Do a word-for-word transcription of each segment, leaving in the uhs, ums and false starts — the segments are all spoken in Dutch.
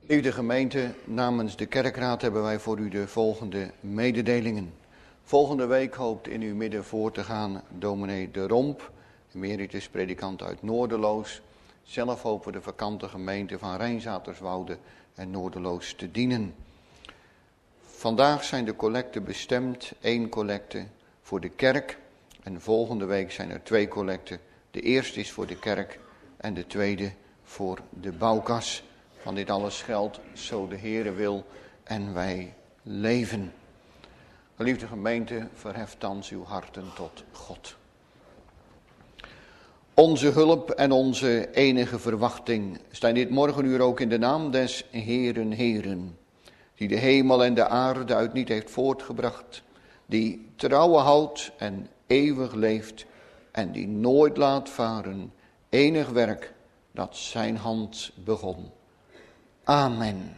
Lieve gemeente, namens de kerkraad hebben wij voor u de volgende mededelingen. Volgende week hoopt in uw midden voor te gaan dominee De Romp, emeritus predikant uit Noorderloos. Zelf hopen we de vakante gemeente van Rijnzaterswoude en Noorderloos te dienen. Vandaag zijn de collecten bestemd, één collecte voor de kerk en volgende week zijn er twee collecten. De eerste is voor de kerk en de tweede voor de bouwkas. Van dit alles geldt, zo de Heere wil en wij leven. Geliefde gemeente, verheft thans uw harten tot God. Onze hulp en onze enige verwachting staan dit morgenuur ook in de naam des Heeren Heeren, die de hemel en de aarde uit niet heeft voortgebracht, die trouwe houdt en eeuwig leeft en die nooit laat varen enig werk dat zijn hand begon. Amen.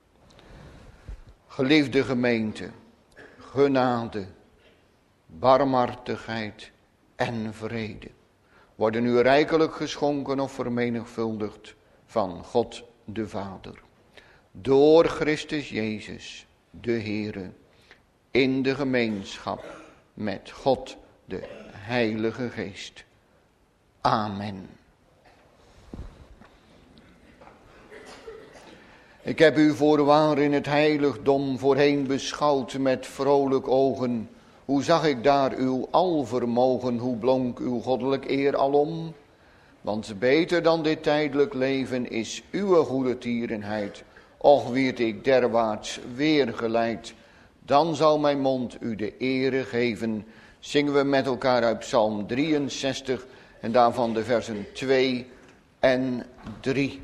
Geliefde gemeente, genade, barmhartigheid en vrede worden u rijkelijk geschonken of vermenigvuldigd van God de Vader. Door Christus Jezus, de Heere, in de gemeenschap met God, de Heilige Geest. Amen. Ik heb u voorwaar in het heiligdom voorheen beschouwd met vrolijk ogen. Hoe zag ik daar uw alvermogen, hoe blonk uw goddelijk eer alom? Want beter dan dit tijdelijk leven is uw goede tierenheid. Och, wierd ik derwaarts weer geleid, dan zal mijn mond u de ere geven. Zingen we met elkaar uit Psalm drieënzestig en daarvan de versen twee en drie.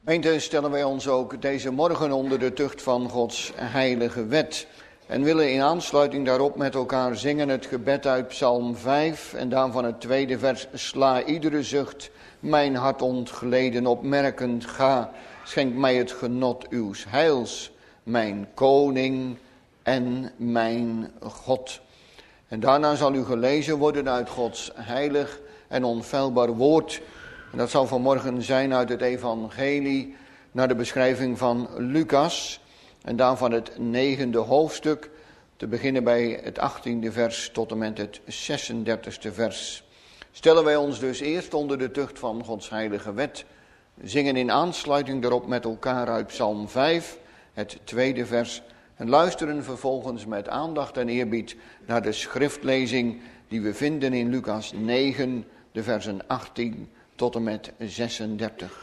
Gemeente, stellen wij ons ook deze morgen onder de tucht van Gods heilige wet. En willen in aansluiting daarop met elkaar zingen het gebed uit Psalm vijf. En daarvan het tweede vers. Sla iedere zucht mijn hart ontgleden opmerkend. Ga, schenk mij het genot uws heils. Mijn koning en mijn God. En daarna zal u gelezen worden uit Gods heilig en onfeilbaar woord. En dat zal vanmorgen zijn uit het evangelie naar de beschrijving van Lucas. En daarvan het negende hoofdstuk, te beginnen bij het achttiende vers tot en met het zesendertigste vers. Stellen wij ons dus eerst onder de tucht van Gods heilige wet. Zingen in aansluiting daarop met elkaar uit Psalm vijf, het tweede vers. En luisteren vervolgens met aandacht en eerbied naar de schriftlezing die we vinden in Lucas negen, de versen achttien tot en met zesendertig.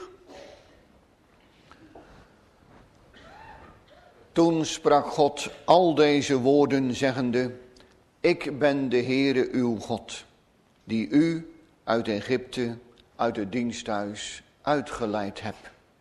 Toen sprak God al deze woorden zeggende, ik ben de Heere uw God, die u uit Egypte, uit het diensthuis uitgeleid heb.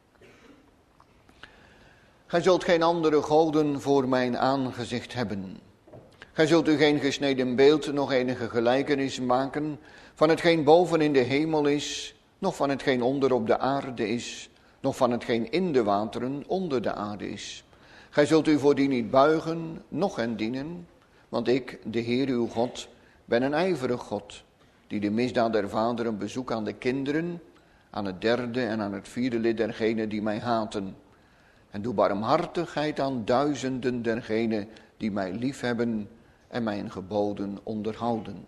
Gij zult geen andere goden voor mijn aangezicht hebben. Gij zult u geen gesneden beeld, nog enige gelijkenis maken van hetgeen boven in de hemel is, nog van hetgeen onder op de aarde is, nog van hetgeen in de wateren onder de aarde is. Gij zult u voor die niet buigen, noch hen dienen, want ik, de Heer uw God, ben een ijverig God, die de misdaad der vaderen bezoek aan de kinderen, aan het derde en aan het vierde lid dergenen die mij haten. En doe barmhartigheid aan duizenden dergenen die mij liefhebben en mijn geboden onderhouden.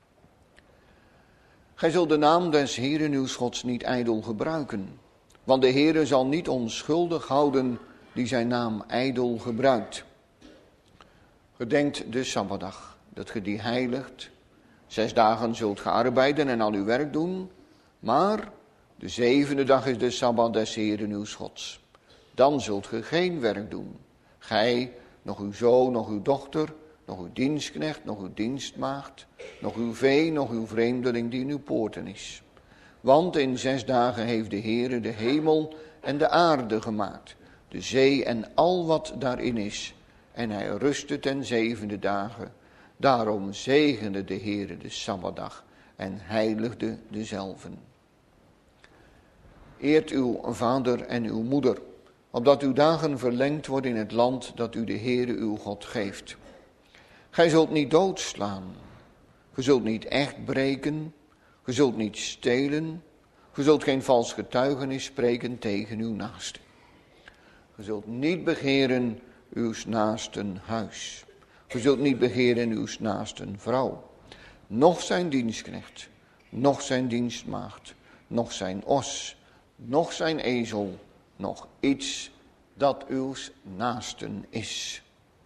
Gij zult de naam des Heeren uws Gods niet ijdel gebruiken, want de Heere zal niet onschuldig houden die zijn naam ijdel gebruikt. Gedenkt de Sabbatdag, dat ge die heiligt. Zes dagen zult ge arbeiden en al uw werk doen, maar de zevende dag is de Sabbat des Heeren uws Gods. Dan zult ge geen werk doen. Gij, nog uw zoon, nog uw dochter, nog uw dienstknecht, nog uw dienstmaagd, nog uw vee, nog uw vreemdeling die in uw poorten is. Want in zes dagen heeft de Heere de hemel en de aarde gemaakt, de zee en al wat daarin is. En hij rustte ten zevende dagen. Daarom zegende de Heere de Sabbatdag en heiligde dezelven. Eert uw vader en uw moeder, opdat uw dagen verlengd worden in het land dat u de Heere uw God geeft. Gij zult niet doodslaan, ge zult niet echt breken, ge zult niet stelen, ge zult geen vals getuigenis spreken tegen uw naaste. Ge zult niet begeren uw naasten huis, ge zult niet begeren uw naasten vrouw, noch zijn dienstknecht, noch zijn dienstmaagd, noch zijn os, noch zijn ezel, nog iets dat uw naasten is.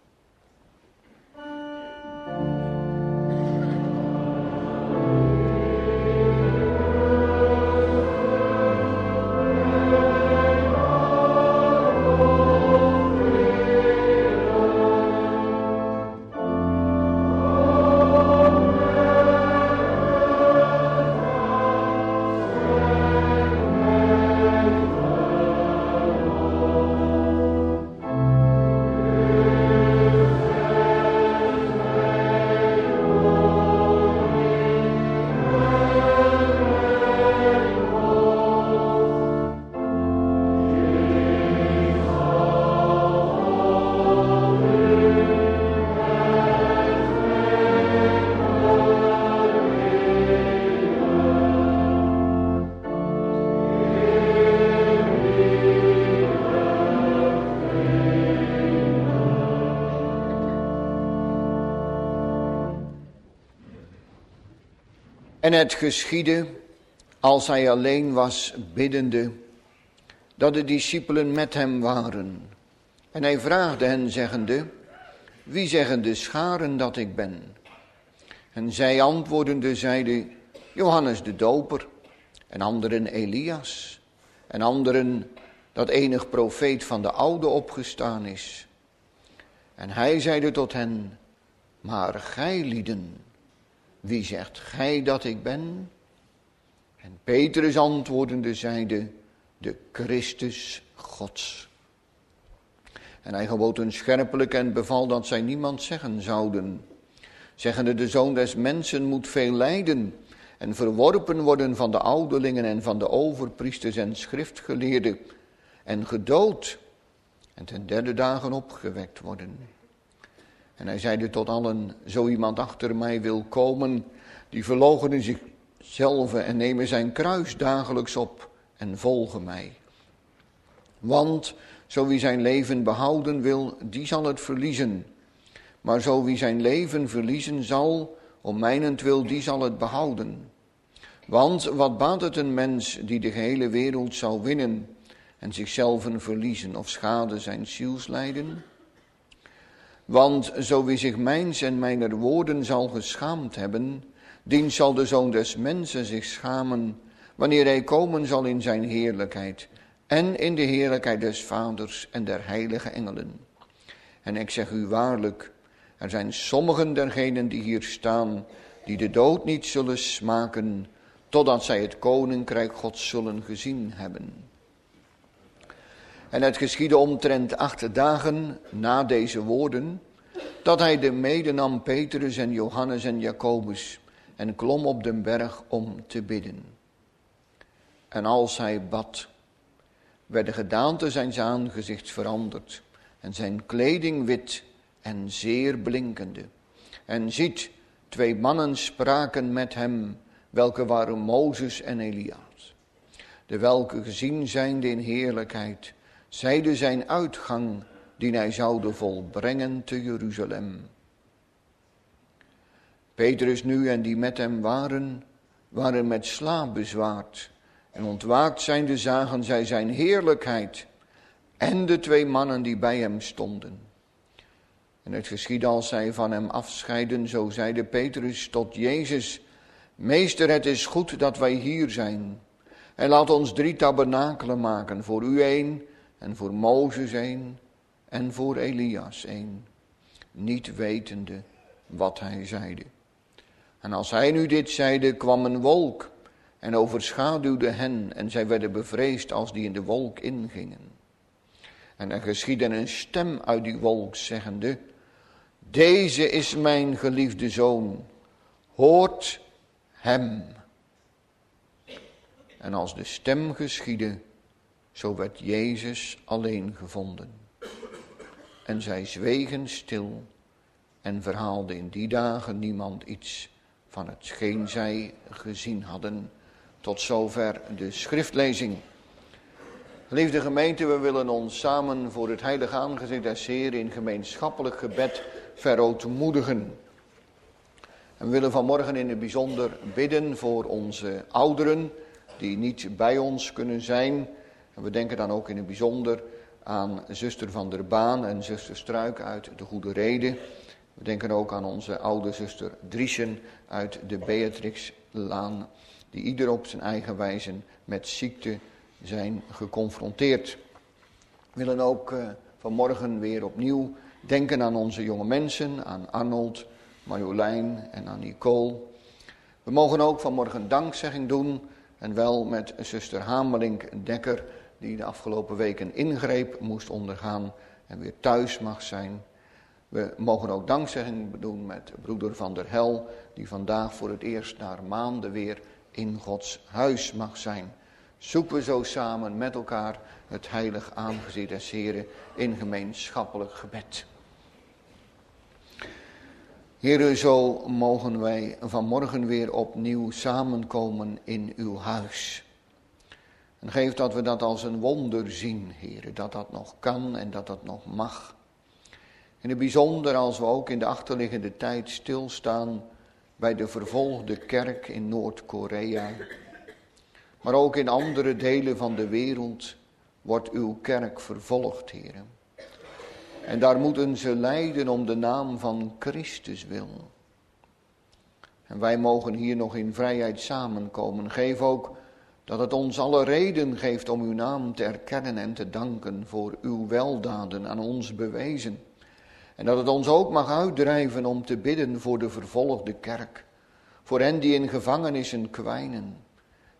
En het geschiedde, als hij alleen was biddende, dat de discipelen met hem waren. En hij vraagde hen zeggende, wie zeggen de scharen dat ik ben? En zij antwoordende zeiden, Johannes de Doper, en anderen Elias, en anderen dat enig profeet van de oude opgestaan is. En hij zeide tot hen, maar gij lieden, wie zegt gij dat ik ben? En Petrus antwoordende zeide, de Christus Gods. En hij gebood hun scherpelijk en beval dat zij niemand zeggen zouden, zeggende: de Zoon des Mensen moet veel lijden en verworpen worden van de ouderlingen en van de overpriesters en schriftgeleerden en gedood en ten derde dagen opgewekt worden. En hij zeide tot allen: zo iemand achter mij wil komen, die verloochene zichzelf en nemen zijn kruis dagelijks op en volgen mij. Want zo wie zijn leven behouden wil, die zal het verliezen. Maar zo wie zijn leven verliezen zal, om mijnentwil, die zal het behouden. Want wat baat het een mens die de gehele wereld zou winnen en zichzelf verliezen of schade zijn zielslijden? Want zo wie zich mijns en mijner woorden zal geschaamd hebben, dien zal de Zoon des Mensen zich schamen, wanneer hij komen zal in zijn heerlijkheid en in de heerlijkheid des Vaders en der heilige engelen. En ik zeg u waarlijk, er zijn sommigen dergenen die hier staan, die de dood niet zullen smaken, totdat zij het koninkrijk Gods zullen gezien hebben. En het geschiedde omtrent acht dagen na deze woorden, dat hij de mede nam Petrus en Johannes en Jacobus en klom op den berg om te bidden. En als hij bad, werd de gedaante zijns aangezichts veranderd en zijn kleding wit en zeer blinkende. En ziet, twee mannen spraken met hem, welke waren Mozes en Elias, de welke gezien zijnde in heerlijkheid, zeide zijn uitgang, die hij zoude volbrengen te Jeruzalem. Petrus nu en die met hem waren, waren met slaap bezwaard. En ontwaakt zijnde zagen zij zijn heerlijkheid en de twee mannen die bij hem stonden. En het geschiedde als zij van hem afscheiden, zo zeide Petrus tot Jezus: Meester, het is goed dat wij hier zijn. En laat ons drie tabernakelen maken, voor u één, en voor Mozes één, en voor Elias één. Niet wetende wat hij zeide. En als hij nu dit zeide, kwam een wolk en overschaduwde hen, en zij werden bevreesd als die in de wolk ingingen. En er geschiedde een stem uit die wolk, zeggende: Deze is mijn geliefde zoon, hoort hem. En als de stem geschiedde, zo werd Jezus alleen gevonden. En zij zwegen stil en verhaalde in die dagen niemand iets van hetgeen zij gezien hadden. Tot zover de schriftlezing. Geliefde gemeente, we willen ons samen voor het heilige aangezicht des Heeren in gemeenschappelijk gebed verootmoedigen. En we willen vanmorgen in het bijzonder bidden voor onze ouderen die niet bij ons kunnen zijn. En we denken dan ook in het bijzonder aan zuster Van der Baan en zuster Struik uit de Goede Rede. We denken ook aan onze oude zuster Driesen uit de Beatrixlaan, die ieder op zijn eigen wijze met ziekte zijn geconfronteerd. We willen ook uh, vanmorgen weer opnieuw denken aan onze jonge mensen, aan Arnold, Marjolein en aan Nicole. We mogen ook vanmorgen dankzegging doen, en wel met zuster Hamelink Dekker, die de afgelopen weken ingreep moest ondergaan en weer thuis mag zijn. We mogen ook dankzegging doen met broeder Van der Hel, die vandaag voor het eerst na maanden weer in Gods huis mag zijn. Zoeken we zo samen met elkaar het heilig aangezicht des Heren in gemeenschappelijk gebed. Heren, zo mogen wij vanmorgen weer opnieuw samenkomen in uw huis. En geef dat we dat als een wonder zien, Heren, dat dat nog kan en dat dat nog mag. In het bijzonder als we ook in de achterliggende tijd stilstaan bij de vervolgde kerk in Noord-Korea. Maar ook in andere delen van de wereld wordt uw kerk vervolgd, Heren. En daar moeten ze lijden om de naam van Christus wil. En wij mogen hier nog in vrijheid samenkomen. Geef ook dat het ons alle reden geeft om uw naam te erkennen en te danken voor uw weldaden aan ons bewezen. En dat het ons ook mag uitdrijven om te bidden voor de vervolgde kerk. Voor hen die in gevangenissen kwijnen.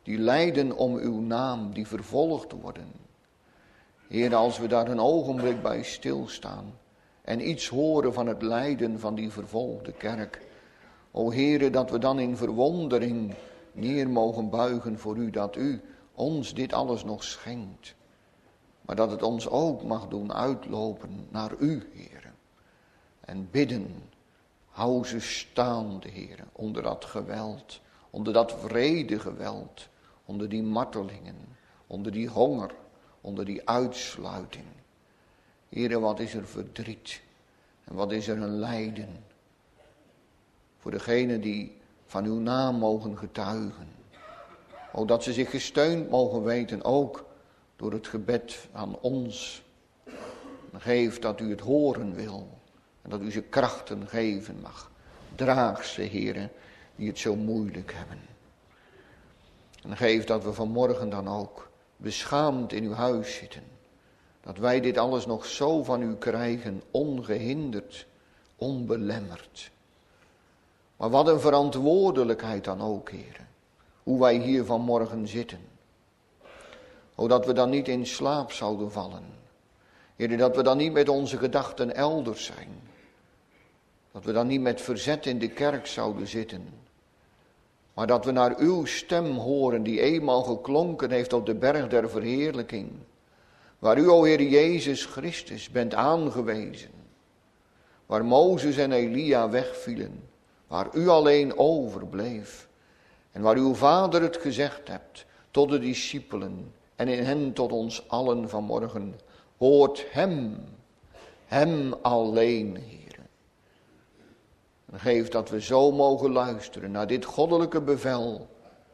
die lijden om uw naam, die vervolgd worden. Heer, als we daar een ogenblik bij stilstaan en iets horen van het lijden van die vervolgde kerk. O Heere, dat we dan in verwondering neer mogen buigen voor u, dat u ons dit alles nog schenkt. Maar dat het ons ook mag doen uitlopen naar u, Heere. En bidden, hou ze staande, Heere, onder dat geweld, onder dat wrede geweld, onder die martelingen, onder die honger, onder die uitsluiting. Heere, wat is er verdriet en wat is er een lijden. Voor degenen die van uw naam mogen getuigen. O, dat ze zich gesteund mogen weten, ook door het gebed aan ons. Geef dat u het horen wil en dat u ze krachten geven mag. Draag ze, Heere, die het zo moeilijk hebben. En geef dat we vanmorgen dan ook beschaamd in uw huis zitten. Dat wij dit alles nog zo van u krijgen, ongehinderd, onbelemmerd. Maar wat een verantwoordelijkheid dan ook, Heer. Hoe wij hier vanmorgen zitten. O, dat we dan niet in slaap zouden vallen. Heer, dat we dan niet met onze gedachten elders zijn. Dat we dan niet met verzet in de kerk zouden zitten. Maar dat we naar uw stem horen die eenmaal geklonken heeft op de berg der verheerlijking. Waar u, o Heer Jezus Christus, bent aangewezen. Waar Mozes en Elia wegvielen. Waar u alleen overbleef. En waar uw Vader het gezegd hebt tot de discipelen. En in hen tot ons allen vanmorgen. Hoort hem. Hem alleen, Heer. En geef dat we zo mogen luisteren naar dit goddelijke bevel.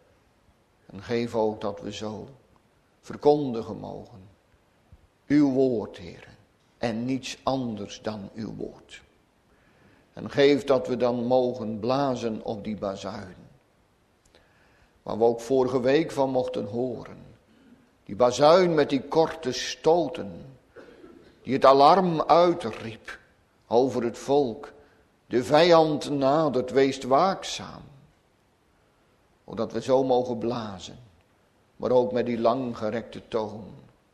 En geef ook dat we zo verkondigen mogen. Uw woord, Heer. En niets anders dan uw woord. En geef dat we dan mogen blazen op die bazuin. Waar we ook vorige week van mochten horen. Die bazuin met die korte stoten. Die het alarm uitriep over het volk. De vijand nadert, wees waakzaam. Zodat we zo mogen blazen. Maar ook met die langgerekte toon.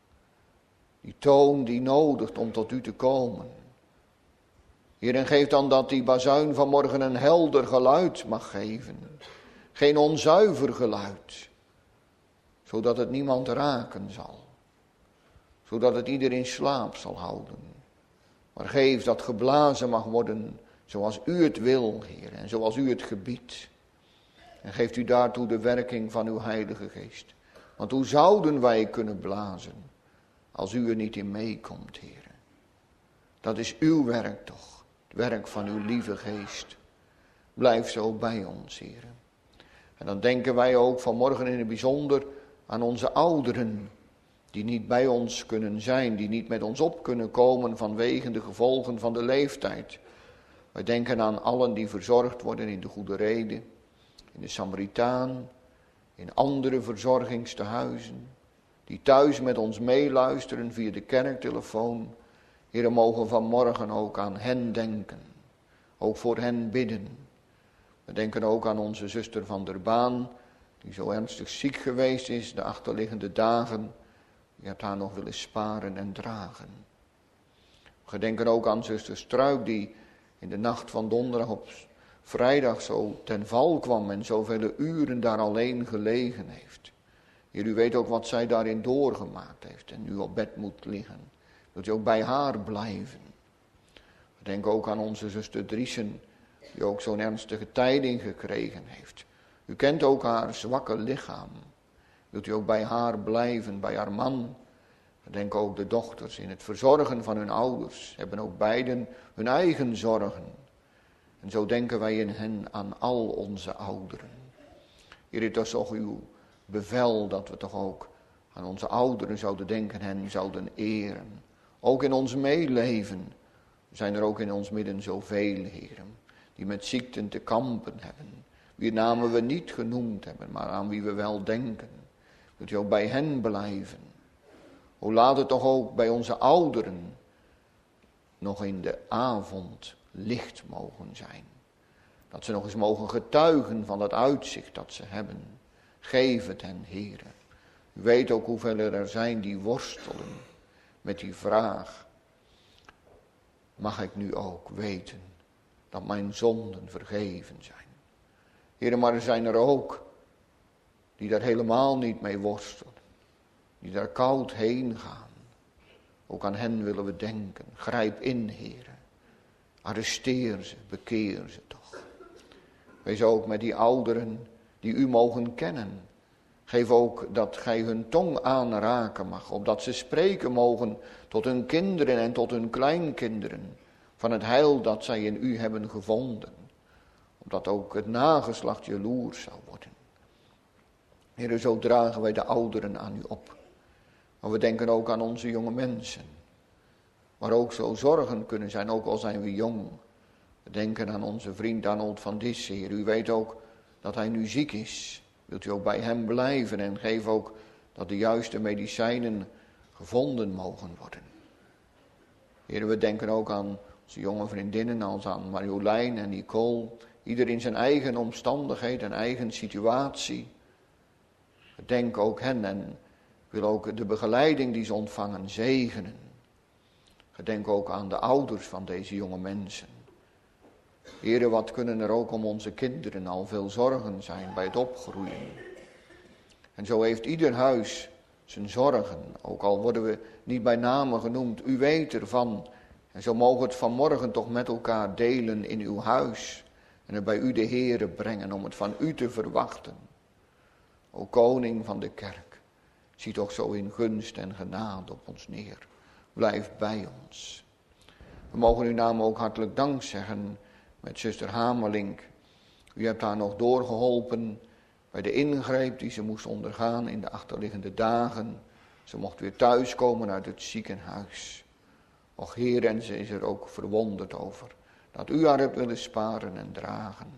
Die toon die nodigt om tot u te komen. Heer, en geef dan dat die bazuin vanmorgen een helder geluid mag geven. Geen onzuiver geluid. Zodat het niemand raken zal. Zodat het ieder in slaap zal houden. Maar geef dat geblazen mag worden zoals u het wil, Heer, en zoals u het gebiedt. En geeft u daartoe de werking van uw Heilige Geest. Want hoe zouden wij kunnen blazen als u er niet in meekomt, Heer? Dat is uw werk toch, het werk van uw lieve Geest. Blijf zo bij ons, Heer. En dan denken wij ook vanmorgen in het bijzonder aan onze ouderen, die niet bij ons kunnen zijn, die niet met ons op kunnen komen vanwege de gevolgen van de leeftijd. Wij denken aan allen die verzorgd worden in de Goede Rede, in de Samaritaan, in andere verzorgingstehuizen, die thuis met ons meeluisteren via de kerktelefoon. Heer, mogen vanmorgen ook aan hen denken, ook voor hen bidden. We denken ook aan onze zuster van der Baan, die zo ernstig ziek geweest is de achterliggende dagen. Je hebt haar nog willen sparen en dragen. We denken ook aan zuster Struik, die in de nacht van donderdag op vrijdag zo ten val kwam en zoveel uren daar alleen gelegen heeft. Heer, u weet ook wat zij daarin doorgemaakt heeft en nu op bed moet liggen. Wilt u ook bij haar blijven? We denken ook aan onze zuster Driesen, die ook zo'n ernstige tijding gekregen heeft. U kent ook haar zwakke lichaam. Wilt u ook bij haar blijven, bij haar man? We denken ook de dochters in het verzorgen van hun ouders. Hebben ook beiden hun eigen zorgen. En zo denken wij in hen aan al onze ouderen. Heer, het is toch uw bevel dat we toch ook aan onze ouderen zouden denken, hen zouden eren. Ook in ons meeleven zijn er ook in ons midden zoveel, heren, die met ziekten te kampen hebben. Wie namen we niet genoemd hebben, maar aan wie we wel denken. Wilt u ook bij hen blijven? O, laat het toch ook bij onze ouderen nog in de avond licht mogen zijn. Dat ze nog eens mogen getuigen van dat uitzicht dat ze hebben. Geef het hen, Heere. U weet ook hoeveel er zijn die worstelen met die vraag. Mag ik nu ook weten dat mijn zonden vergeven zijn? Heere, maar er zijn er ook die daar helemaal niet mee worstelen. Die daar koud heen gaan. Ook aan hen willen we denken. Grijp in, Heere. Arresteer ze, bekeer ze toch. Wees ook met die ouderen die u mogen kennen. Geef ook dat gij hun tong aanraken mag, opdat ze spreken mogen tot hun kinderen en tot hun kleinkinderen, van het heil dat zij in u hebben gevonden. Opdat ook het nageslacht jaloers zou worden. Heere, zo dragen wij de ouderen aan u op. Maar we denken ook aan onze jonge mensen. Maar ook zo zorgen kunnen zijn, ook al zijn we jong. We denken aan onze vriend Arnold van Dis, Heer. U weet ook dat hij nu ziek is. Wilt u ook bij hem blijven en geef ook dat de juiste medicijnen gevonden mogen worden. Heer, we denken ook aan onze jonge vriendinnen als aan Marjolein en Nicole. Ieder in zijn eigen omstandigheid en eigen situatie. Denk ook hen en wil ook de begeleiding die ze ontvangen zegenen. Gedenk ook aan de ouders van deze jonge mensen. Heere, wat kunnen er ook om onze kinderen al veel zorgen zijn bij het opgroeien. En zo heeft ieder huis zijn zorgen, ook al worden we niet bij name genoemd. U weet ervan. En zo mogen we het vanmorgen toch met elkaar delen in uw huis. En het bij u de Heere brengen om het van u te verwachten. O koning van de kerk, zie toch zo in gunst en genade op ons neer. Blijf bij ons. We mogen uw naam ook hartelijk dank zeggen met zuster Hamelink. U hebt haar nog doorgeholpen bij de ingreep die ze moest ondergaan in de achterliggende dagen. Ze mocht weer thuiskomen uit het ziekenhuis. Och Heer, en ze is er ook verwonderd over dat u haar hebt willen sparen en dragen.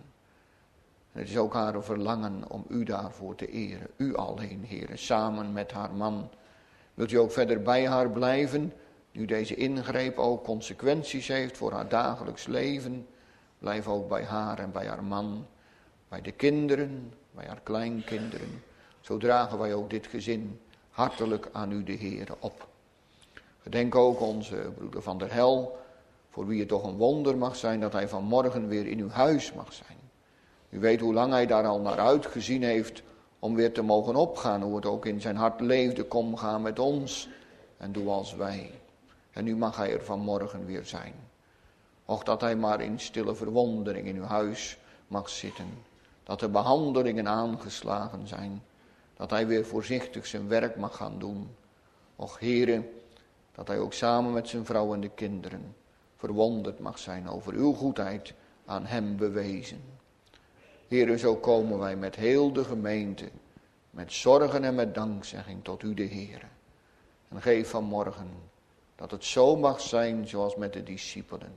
En het is ook haar verlangen om u daarvoor te eren. U alleen, Heer, samen met haar man. Wilt u ook verder bij haar blijven, nu deze ingreep ook consequenties heeft voor haar dagelijks leven. Blijf ook bij haar en bij haar man, bij de kinderen, bij haar kleinkinderen. Zo dragen wij ook dit gezin hartelijk aan u de Heere op. Gedenk ook onze broeder Van der Hel, voor wie het toch een wonder mag zijn dat hij vanmorgen weer in uw huis mag zijn. U weet hoe lang hij daar al naar uitgezien heeft om weer te mogen opgaan, hoe het ook in zijn hart leefde. Kom, ga met ons en doe als wij. En nu mag hij er vanmorgen weer zijn. Och, dat hij maar in stille verwondering in uw huis mag zitten. Dat de behandelingen aangeslagen zijn. Dat hij weer voorzichtig zijn werk mag gaan doen. Och, Heere, dat hij ook samen met zijn vrouw en de kinderen verwonderd mag zijn over uw goedheid aan hem bewezen. Heere, zo komen wij met heel de gemeente, met zorgen en met dankzegging tot u de Heere. En geef vanmorgen dat het zo mag zijn zoals met de discipelen.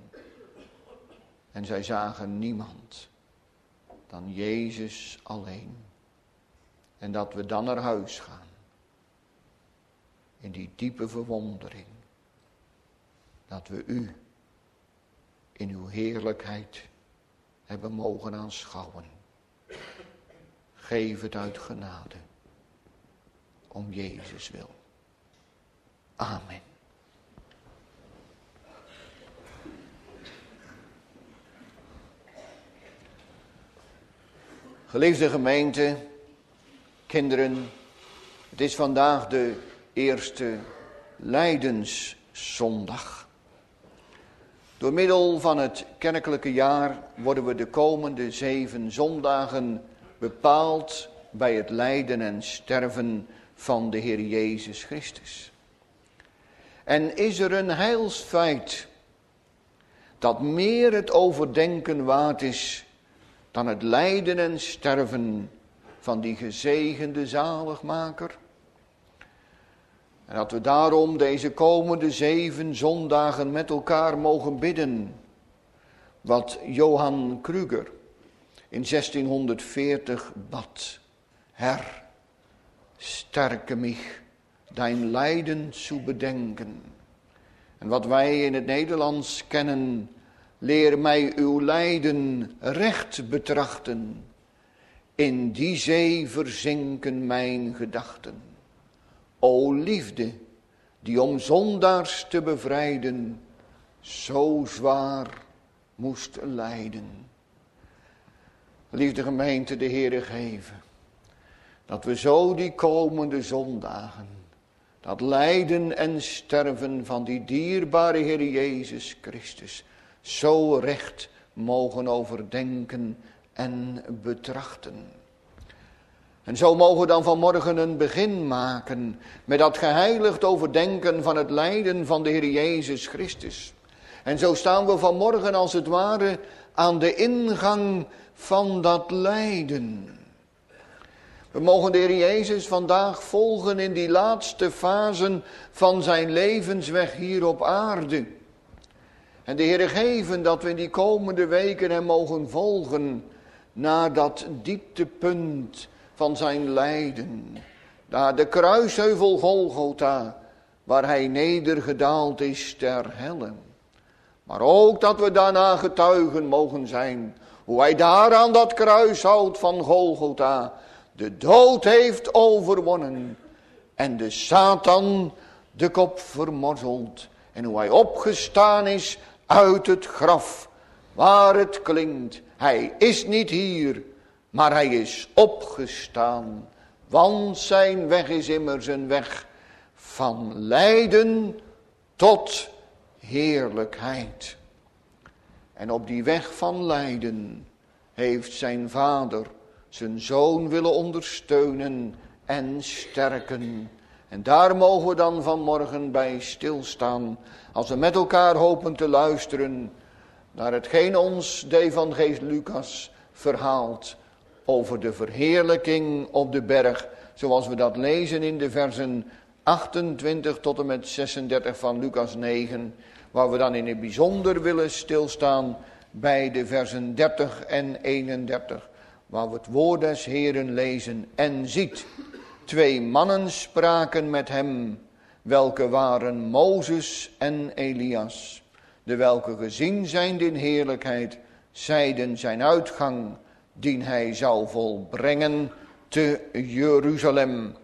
En zij zagen niemand dan Jezus alleen. En dat we dan naar huis gaan. In die diepe verwondering. Dat we u in uw heerlijkheid hebben mogen aanschouwen. Geef het uit genade. Om Jezus wil. Amen. Geliefde gemeente, kinderen, het is vandaag de eerste Lijdenszondag. Door middel van het kerkelijke jaar worden we de komende zeven zondagen bepaald bij het lijden en sterven van de Heer Jezus Christus. En is er een heilsfeit dat meer het overdenken waard is dan het lijden en sterven van die gezegende zaligmaker? En dat we daarom deze komende zeven zondagen met elkaar mogen bidden. Wat Johan Kruger in zestienhonderdveertig bad. Herr, sterke mich, dein lijden zu bedenken. En wat wij in het Nederlands kennen, leer mij uw lijden recht betrachten. In die zee verzinken mijn gedachten. O liefde, die om zondaars te bevrijden zo zwaar moest lijden. Liefde gemeente, de Heere geven dat we zo die komende zondagen, dat lijden en sterven van die dierbare Heer Jezus Christus, zo recht mogen overdenken en betrachten. En zo mogen we dan vanmorgen een begin maken met dat geheiligd overdenken van het lijden van de Heer Jezus Christus. En zo staan we vanmorgen als het ware aan de ingang van dat lijden. We mogen de Heer Jezus vandaag volgen in die laatste fasen van zijn levensweg hier op aarde. En de Heer geven dat we in die komende weken hem mogen volgen naar dat dieptepunt van zijn lijden. Naar de kruisheuvel Golgotha, waar hij nedergedaald is ter helle. Maar ook dat we daarna getuigen mogen zijn, hoe hij daar aan dat kruishout van Golgotha de dood heeft overwonnen en de Satan de kop vermorzeld. En hoe hij opgestaan is uit het graf, waar het klinkt, hij is niet hier, maar hij is opgestaan. Want zijn weg is immers een weg van lijden tot heerlijkheid. En op die weg van lijden heeft zijn vader zijn zoon willen ondersteunen en sterken. En daar mogen we dan vanmorgen bij stilstaan, als we met elkaar hopen te luisteren naar hetgeen ons de evangelist Lucas verhaalt over de verheerlijking op de berg, zoals we dat lezen in de versen achtentwintig tot en met zesendertig van Lucas negen, waar we dan in het bijzonder willen stilstaan bij de versen dertig en eenendertig, waar we het woord des Heeren lezen. En ziet, twee mannen spraken met hem, welke waren Mozes en Elias, de welke gezien zijnde in heerlijkheid, zeiden zijn uitgang, dien hij zou volbrengen te Jeruzalem.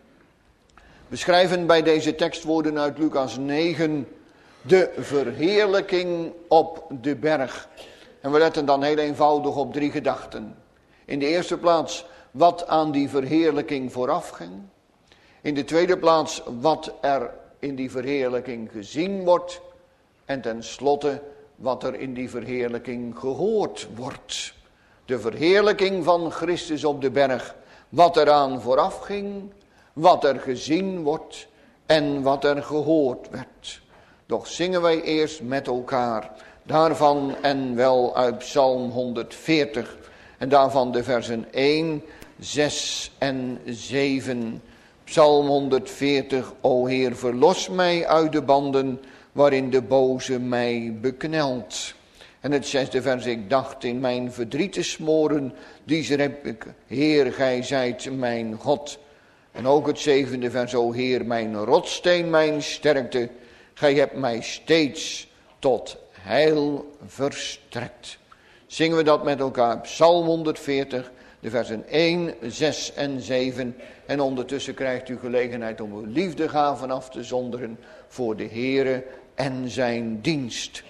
We schrijven bij deze tekstwoorden uit Lucas negen de verheerlijking op de berg. En we letten dan heel eenvoudig op drie gedachten. In de eerste plaats wat aan die verheerlijking vooraf ging. In de tweede plaats wat er in die verheerlijking gezien wordt. En tenslotte wat er in die verheerlijking gehoord wordt. De verheerlijking van Christus op de berg. Wat eraan vooraf ging, wat er gezien wordt en wat er gehoord werd. Doch zingen wij eerst met elkaar daarvan en wel uit Psalm honderdveertig. En daarvan de versen één, zes en zeven. Psalm honderdveertig. O Heer, verlos mij uit de banden waarin de boze mij beknelt. En het zesde vers, ik dacht in mijn verdriet te smoren, die heb ik, Heer, gij zijt mijn God. En ook het zevende vers, o Heer, mijn rotsteen, mijn sterkte, gij hebt mij steeds tot heil verstrekt. Zingen we dat met elkaar, Psalm honderdveertig, de versen één, zes en zeven. En ondertussen krijgt u gelegenheid om uw liefdegaven af te zonderen voor de Heere en zijn dienst.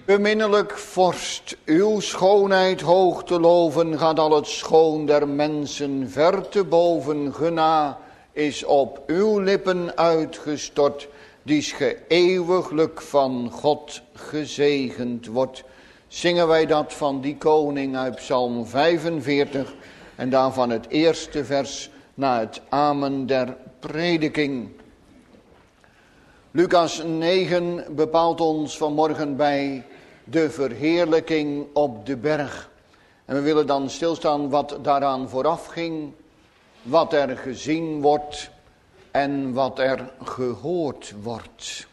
Beminnelijk vorst, uw schoonheid hoog te loven, gaat al het schoon der mensen ver te boven. Gena is op uw lippen uitgestort, dies ge eeuwiglijk van God gezegend wordt. Zingen wij dat van die koning uit Psalm vijfenveertig en daarvan het eerste vers na het amen der prediking. Lucas negen bepaalt ons vanmorgen bij de verheerlijking op de berg. En we willen dan stilstaan wat daaraan vooraf ging, wat er gezien wordt en wat er gehoord wordt.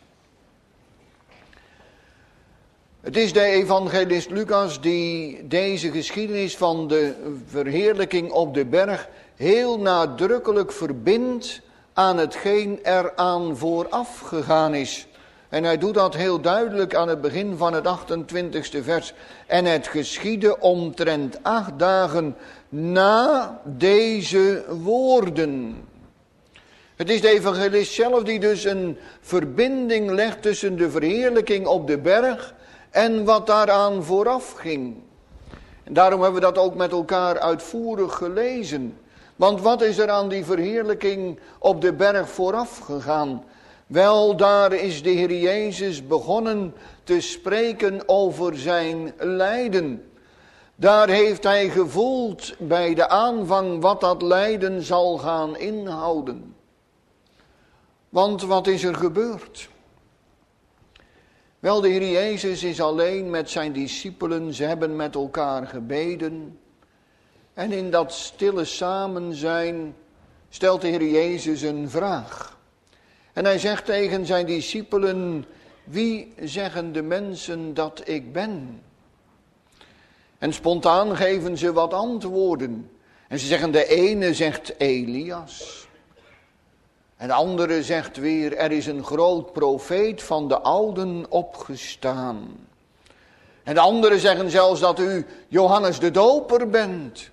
Het is de evangelist Lucas die deze geschiedenis van de verheerlijking op de berg heel nadrukkelijk verbindt aan hetgeen eraan vooraf gegaan is. En hij doet dat heel duidelijk aan het begin van het achtentwintigste vers. En het geschiedde omtrent acht dagen na deze woorden. Het is de evangelist zelf die dus een verbinding legt tussen de verheerlijking op de berg en wat daaraan vooraf ging. En daarom hebben we dat ook met elkaar uitvoerig gelezen. Want wat is er aan die verheerlijking op de berg vooraf gegaan? Wel, daar is de Heer Jezus begonnen te spreken over zijn lijden. Daar heeft hij gevoeld bij de aanvang wat dat lijden zal gaan inhouden. Want wat is er gebeurd? Wel, de Heer Jezus is alleen met zijn discipelen, ze hebben met elkaar gebeden. En in dat stille samenzijn stelt de Heer Jezus een vraag. En hij zegt tegen zijn discipelen, wie zeggen de mensen dat ik ben? En spontaan geven ze wat antwoorden. En ze zeggen, de ene zegt Elias. En de andere zegt weer, er is een groot profeet van de ouden opgestaan. En de anderen zeggen zelfs dat u Johannes de Doper bent.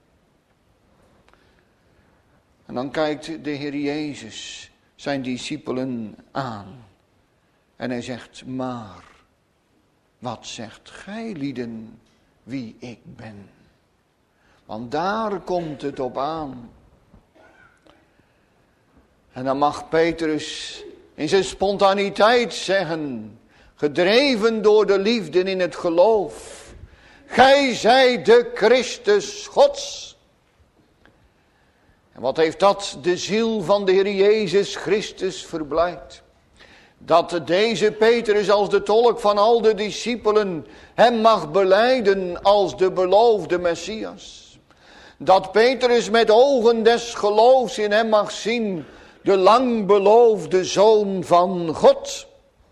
En dan kijkt de Heer Jezus zijn discipelen aan. En hij zegt, maar wat zegt gij lieden wie ik ben? Want daar komt het op aan. En dan mag Petrus in zijn spontaniteit zeggen, gedreven door de liefde in het geloof, gij zijt de Christus Gods. En wat heeft dat de ziel van de Heer Jezus Christus verblijd? Dat deze Petrus als de tolk van al de discipelen hem mag belijden als de beloofde Messias. Dat Petrus met ogen des geloofs in hem mag zien, de lang beloofde Zoon van God.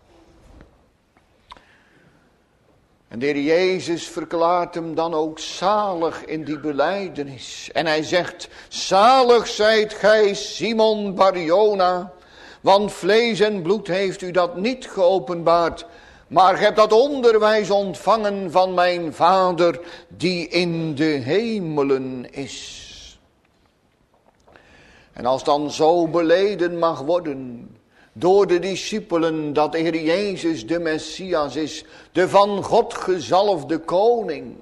En de Heer Jezus verklaart hem dan ook zalig in die belijdenis. En hij zegt, zalig zijt gij Simon Barjona, want vlees en bloed heeft u dat niet geopenbaard, maar gij hebt dat onderwijs ontvangen van mijn Vader die in de hemelen is. En als dan zo beleden mag worden door de discipelen dat de Heer Jezus de Messias is, de van God gezalfde koning,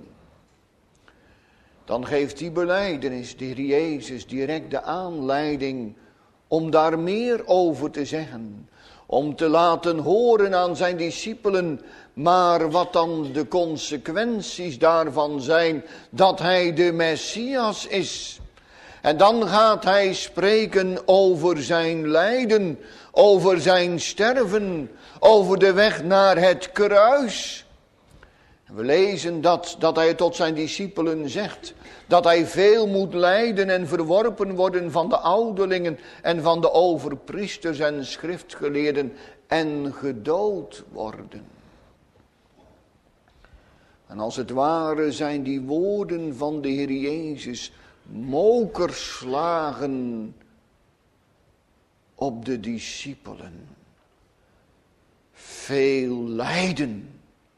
dan geeft die belijdenis de Heer Jezus direct de aanleiding om daar meer over te zeggen. Om te laten horen aan zijn discipelen, maar wat dan de consequenties daarvan zijn, dat hij de Messias is. En dan gaat hij spreken over zijn lijden, over zijn sterven, over de weg naar het kruis. We lezen dat, dat hij tot zijn discipelen zegt, dat hij veel moet lijden en verworpen worden van de ouderlingen en van de overpriesters en schriftgeleerden en gedood worden. En als het ware zijn die woorden van de Heer Jezus mokerslagen op de discipelen. Veel lijden,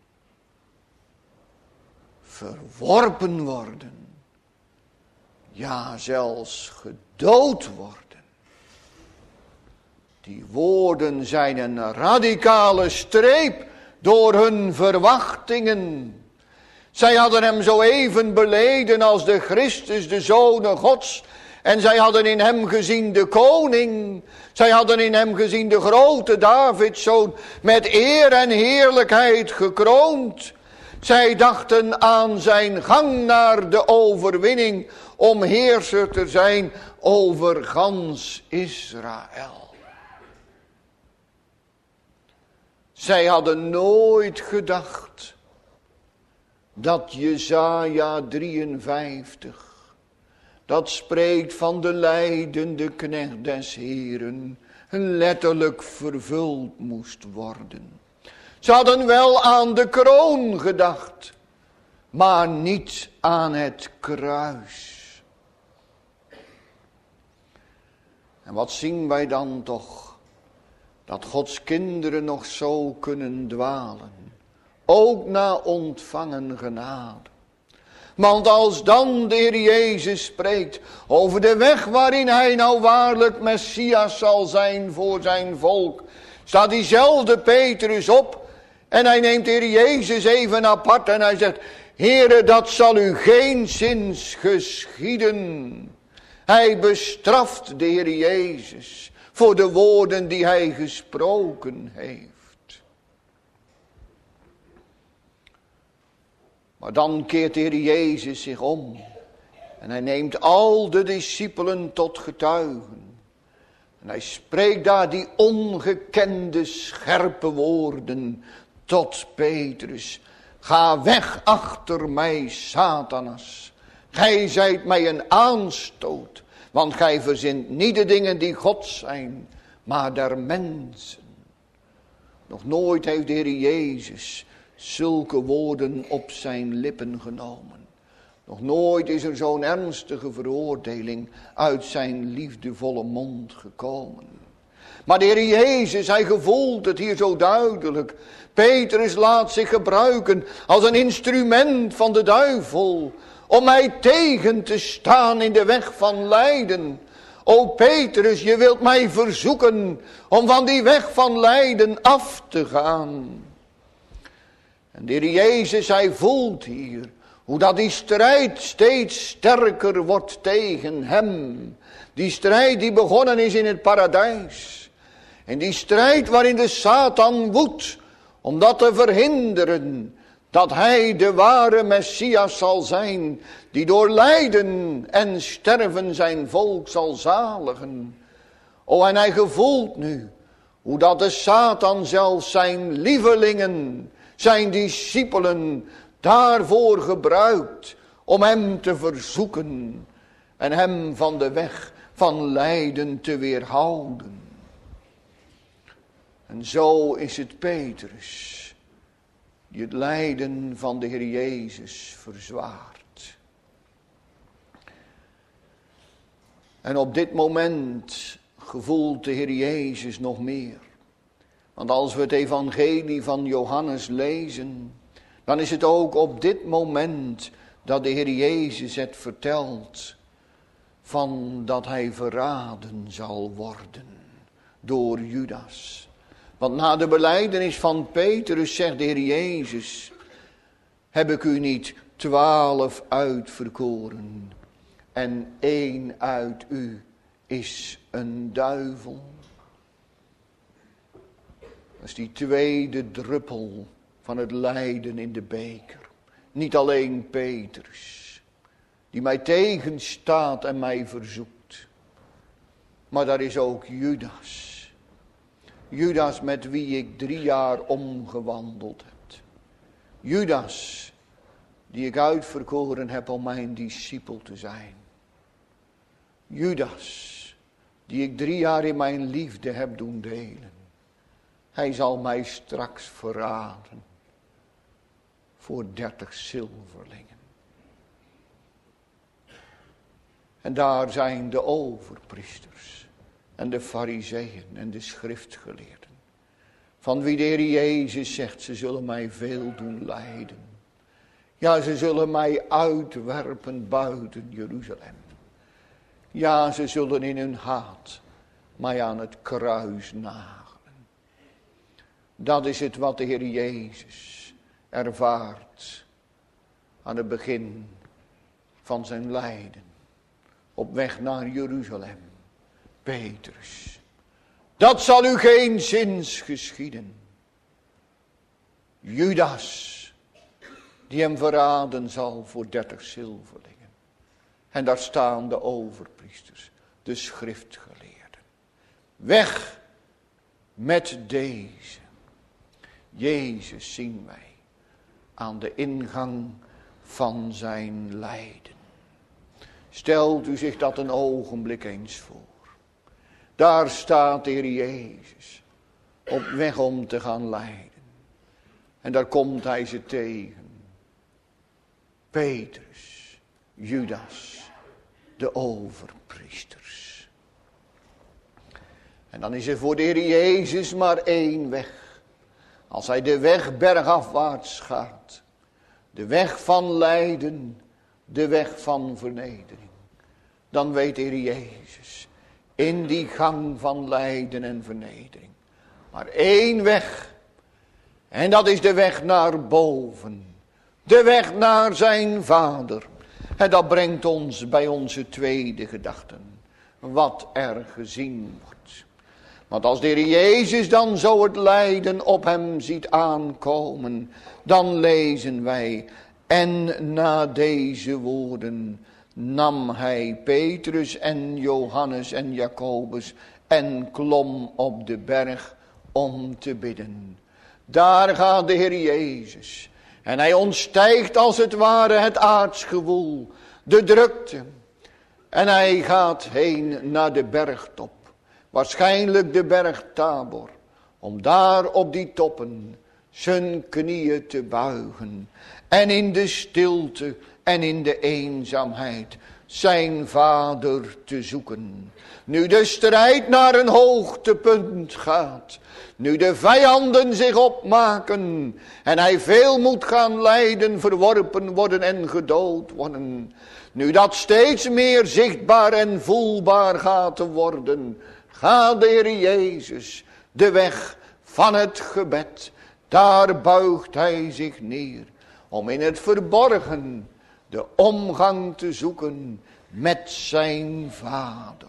verworpen worden, ja zelfs gedood worden. Die woorden zijn een radicale streep door hun verwachtingen. Zij hadden hem zo even beleden als de Christus, de Zoon Gods. En zij hadden in hem gezien de koning. Zij hadden in hem gezien de grote Davidszoon, met eer en heerlijkheid gekroond. Zij dachten aan zijn gang naar de overwinning, om heerser te zijn over gans Israël. Zij hadden nooit gedacht dat Jesaja drieënvijftig, dat spreekt van de lijdende knecht des Heeren, letterlijk vervuld moest worden. Ze hadden wel aan de kroon gedacht, maar niet aan het kruis. En wat zien wij dan toch? Dat Gods kinderen nog zo kunnen dwalen, ook na ontvangen genade. Want als dan de Heer Jezus spreekt over de weg waarin hij nou waarlijk Messias zal zijn voor zijn volk, staat diezelfde Petrus op en hij neemt de Heer Jezus even apart en hij zegt: Heere, dat zal u geenszins geschieden. Hij bestraft de Heer Jezus voor de woorden die hij gesproken heeft. Maar dan keert de Heer Jezus zich om en hij neemt al de discipelen tot getuigen. En hij spreekt daar die ongekende scherpe woorden tot Petrus. Ga weg achter mij, Satanas. Gij zijt mij een aanstoot, want gij verzint niet de dingen die God zijn, maar der mensen. Nog nooit heeft de Heer Jezus zulke woorden op zijn lippen genomen. Nog nooit is er zo'n ernstige veroordeling uit zijn liefdevolle mond gekomen. Maar de Heer Jezus, hij gevoelt het hier zo duidelijk. Petrus laat zich gebruiken als een instrument van de duivel om mij tegen te staan in de weg van lijden. O Petrus, je wilt mij verzoeken om van die weg van lijden af te gaan. En de Heer Jezus, hij voelt hier hoe dat die strijd steeds sterker wordt tegen hem. Die strijd die begonnen is in het paradijs. En die strijd waarin de Satan woedt om dat te verhinderen, dat hij de ware Messias zal zijn, die door lijden en sterven zijn volk zal zaligen. O, en hij gevoelt nu hoe dat de Satan zelfs zijn lievelingen, zijn discipelen, daarvoor gebruikt om hem te verzoeken en hem van de weg van lijden te weerhouden. En zo is het Petrus die het lijden van de Heer Jezus verzwaart. En op dit moment gevoelt de Heer Jezus nog meer. Want als we het evangelie van Johannes lezen, dan is het ook op dit moment dat de Heer Jezus het vertelt van dat hij verraden zal worden door Judas. Want na de belijdenis van Petrus zegt de Heer Jezus: heb ik u niet twaalf uitverkoren en één uit u is een duivel. Dat is die tweede druppel van het lijden in de beker. Niet alleen Petrus, die mij tegenstaat en mij verzoekt. Maar daar is ook Judas. Judas met wie ik drie jaar omgewandeld heb. Judas, die ik uitverkoren heb om mijn discipel te zijn. Judas, die ik drie jaar in mijn liefde heb doen delen. Hij zal mij straks verraden voor dertig zilverlingen. En daar zijn de overpriesters en de farizeeën en de schriftgeleerden, van wie de Heer Jezus zegt: ze zullen mij veel doen lijden. Ja, ze zullen mij uitwerpen buiten Jeruzalem. Ja, ze zullen in hun haat mij aan het kruis nagelen. Dat is het wat de Heer Jezus ervaart aan het begin van zijn lijden. Op weg naar Jeruzalem. Petrus, dat zal u geen zins geschieden. Judas, die hem verraden zal voor dertig zilverlingen. En daar staan de overpriesters, de schriftgeleerden. Weg met deze. Jezus zien wij aan de ingang van zijn lijden. Stelt u zich dat een ogenblik eens voor. Daar staat de Heer Jezus op weg om te gaan lijden. En daar komt hij ze tegen. Petrus, Judas, de overpriesters. En dan is er voor de Heer Jezus maar één weg. Als hij de weg bergafwaarts gaat. De weg van lijden, de weg van vernedering. Dan weet de Heer Jezus, in die gang van lijden en vernedering, maar één weg. En dat is de weg naar boven. De weg naar zijn Vader. En dat brengt ons bij onze tweede gedachten. Wat er gezien wordt. Want als de Heer Jezus dan zo het lijden op hem ziet aankomen. Dan lezen wij. En na deze woorden nam hij Petrus en Johannes en Jacobus. En klom op de berg om te bidden. Daar gaat de Heer Jezus. En hij ontstijgt als het ware het aardsgewoel, de drukte. En hij gaat heen naar de bergtop. Waarschijnlijk de berg Tabor. Om daar op die toppen zijn knieën te buigen. En in de stilte en in de eenzaamheid zijn Vader te zoeken. Nu de strijd naar een hoogtepunt gaat. Nu de vijanden zich opmaken. En hij veel moet gaan lijden, verworpen worden en gedood worden. Nu dat steeds meer zichtbaar en voelbaar gaat te worden. Gaat de Heer Jezus de weg van het gebed. Daar buigt hij zich neer. Om in het verborgen de omgang te zoeken met zijn Vader.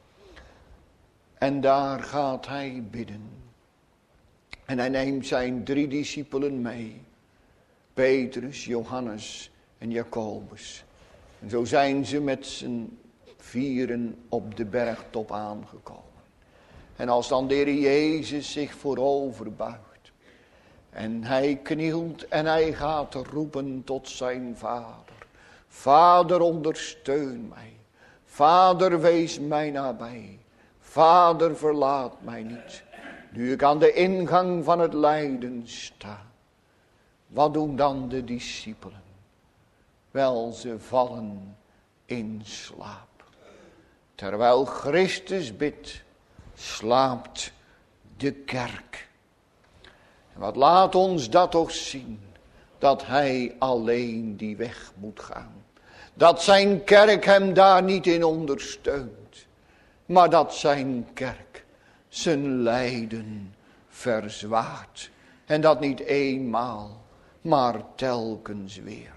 En daar gaat hij bidden. En hij neemt zijn drie discipelen mee. Petrus, Johannes en Jacobus. En zo zijn ze met z'n vieren op de bergtop aangekomen. En als dan de Heer Jezus zich voorover buigt. En hij knielt en hij gaat roepen tot zijn Vader. Vader, ondersteun mij. Vader, wees mij nabij. Vader, verlaat mij niet. Nu ik aan de ingang van het lijden sta. Wat doen dan de discipelen? Wel, ze vallen in slaap. Terwijl Christus bidt, slaapt de kerk. En wat laat ons dat toch zien? Dat hij alleen die weg moet gaan. Dat zijn kerk hem daar niet in ondersteunt. Maar dat zijn kerk zijn lijden verzwaart. En dat niet eenmaal, maar telkens weer.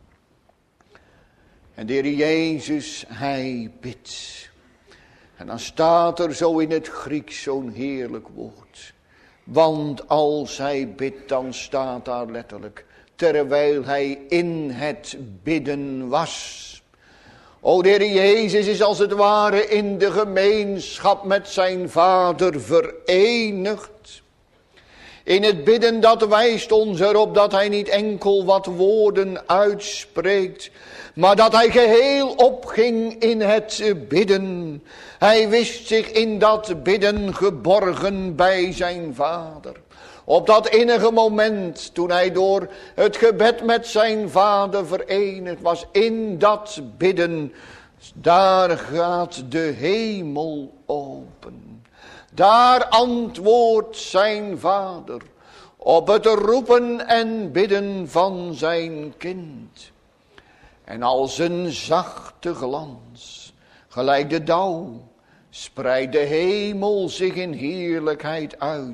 En de Heer Jezus, hij bidt. En dan staat er zo in het Grieks zo'n heerlijk woord. Want als hij bidt, dan staat daar letterlijk, terwijl hij in het bidden was. O, de Heer Jezus is als het ware in de gemeenschap met zijn Vader verenigd. In het bidden, dat wijst ons erop dat hij niet enkel wat woorden uitspreekt, maar dat hij geheel opging in het bidden. Hij wist zich in dat bidden geborgen bij zijn Vader. Op dat innige moment, toen hij door het gebed met zijn Vader verenigd was, in dat bidden, daar gaat de hemel open. Daar antwoordt zijn Vader op het roepen en bidden van zijn kind. En als een zachte glans, gelijk de dauw, spreidt de hemel zich in heerlijkheid uit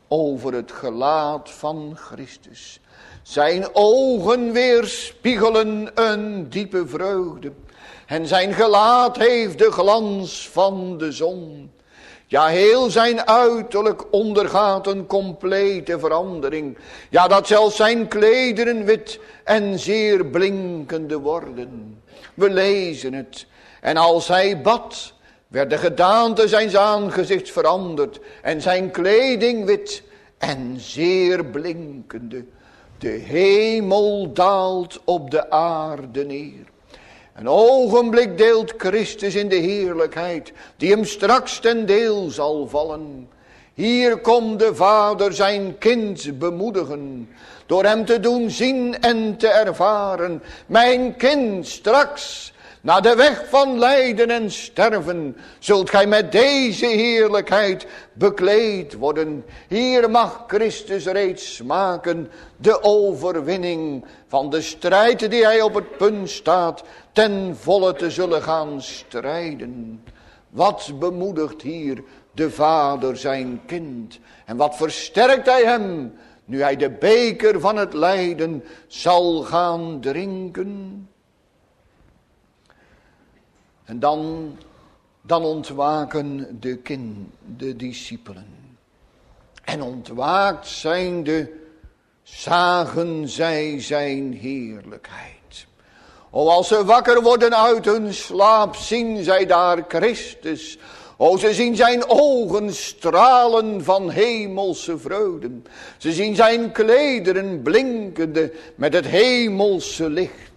over het gelaat van Christus. Zijn ogen weerspiegelen een diepe vreugde. En zijn gelaat heeft de glans van de zon. Ja, heel zijn uiterlijk ondergaat een complete verandering. Ja, dat zelfs zijn klederen wit en zeer blinkende worden. We lezen het. En als hij bad, werd de gedaante zijns aangezichts veranderd. En zijn kleding wit en zeer blinkende. De hemel daalt op de aarde neer. Een ogenblik deelt Christus in de heerlijkheid, die hem straks ten deel zal vallen. Hier komt de Vader zijn kind bemoedigen, door hem te doen zien en te ervaren. Mijn kind, straks, na de weg van lijden en sterven, zult gij met deze heerlijkheid bekleed worden. Hier mag Christus reeds maken de overwinning van de strijd die hij op het punt staat ten volle te zullen gaan strijden. Wat bemoedigt hier de Vader zijn kind? En wat versterkt hij hem, nu hij de beker van het lijden zal gaan drinken? En dan, dan ontwaken de kind, de discipelen. En ontwaakt zijnde, zagen zij zijn heerlijkheid. O, als ze wakker worden uit hun slaap, zien zij daar Christus. O, ze zien zijn ogen stralen van hemelse vreugden. Ze zien zijn klederen blinkende met het hemelse licht.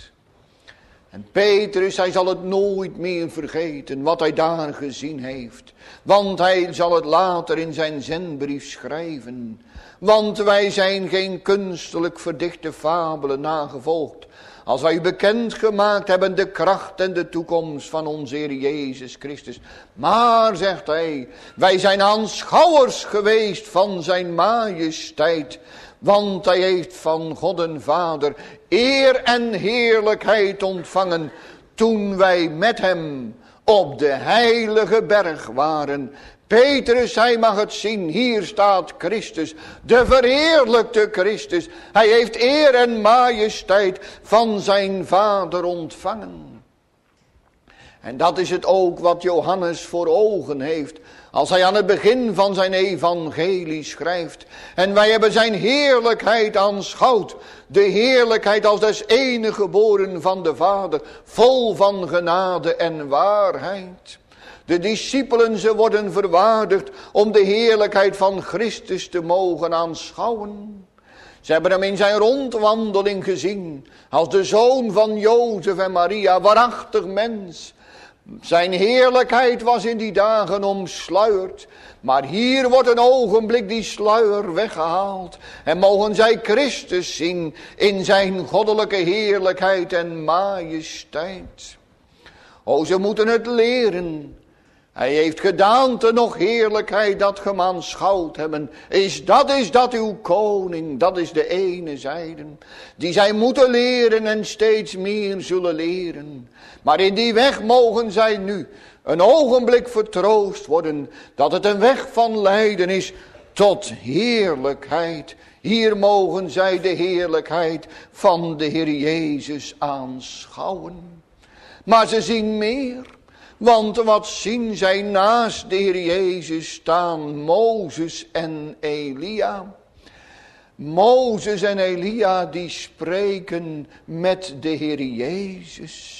En Petrus, hij zal het nooit meer vergeten wat hij daar gezien heeft. Want hij zal het later in zijn zendbrief schrijven. Want wij zijn geen kunstelijk verdichte fabelen nagevolgd. Als wij u bekendgemaakt hebben de kracht en de toekomst van onze Heer Jezus Christus. Maar, zegt hij, wij zijn aanschouwers geweest van zijn majesteit. Want hij heeft van God en Vader eer en heerlijkheid ontvangen toen wij met hem op de heilige berg waren. Petrus, hij mag het zien, hier staat Christus, de verheerlijkte Christus. Hij heeft eer en majesteit van zijn Vader ontvangen. En dat is het ook wat Johannes voor ogen heeft, als hij aan het begin van zijn evangelie schrijft. En wij hebben zijn heerlijkheid aanschouwd. De heerlijkheid als des enige geboren van de Vader, vol van genade en waarheid. De discipelen, ze worden verwaardigd om de heerlijkheid van Christus te mogen aanschouwen. Ze hebben hem in zijn rondwandeling gezien, als de zoon van Jozef en Maria, waarachtig mens. Zijn heerlijkheid was in die dagen omsluierd. Maar hier wordt een ogenblik die sluier weggehaald. En mogen zij Christus zien in zijn goddelijke heerlijkheid en majesteit. O, ze moeten het leren. Hij heeft gedaante nog heerlijkheid dat ge hem aanschouwd hebben. Is dat is dat uw koning, dat is de ene zijde. Die zij moeten leren en steeds meer zullen leren. Maar in die weg mogen zij nu een ogenblik vertroost worden. Dat het een weg van lijden is tot heerlijkheid. Hier mogen zij de heerlijkheid van de Heer Jezus aanschouwen. Maar ze zien meer. Want wat zien zij naast de Heer Jezus staan? Mozes en Elia. Mozes en Elia die spreken met de Heer Jezus.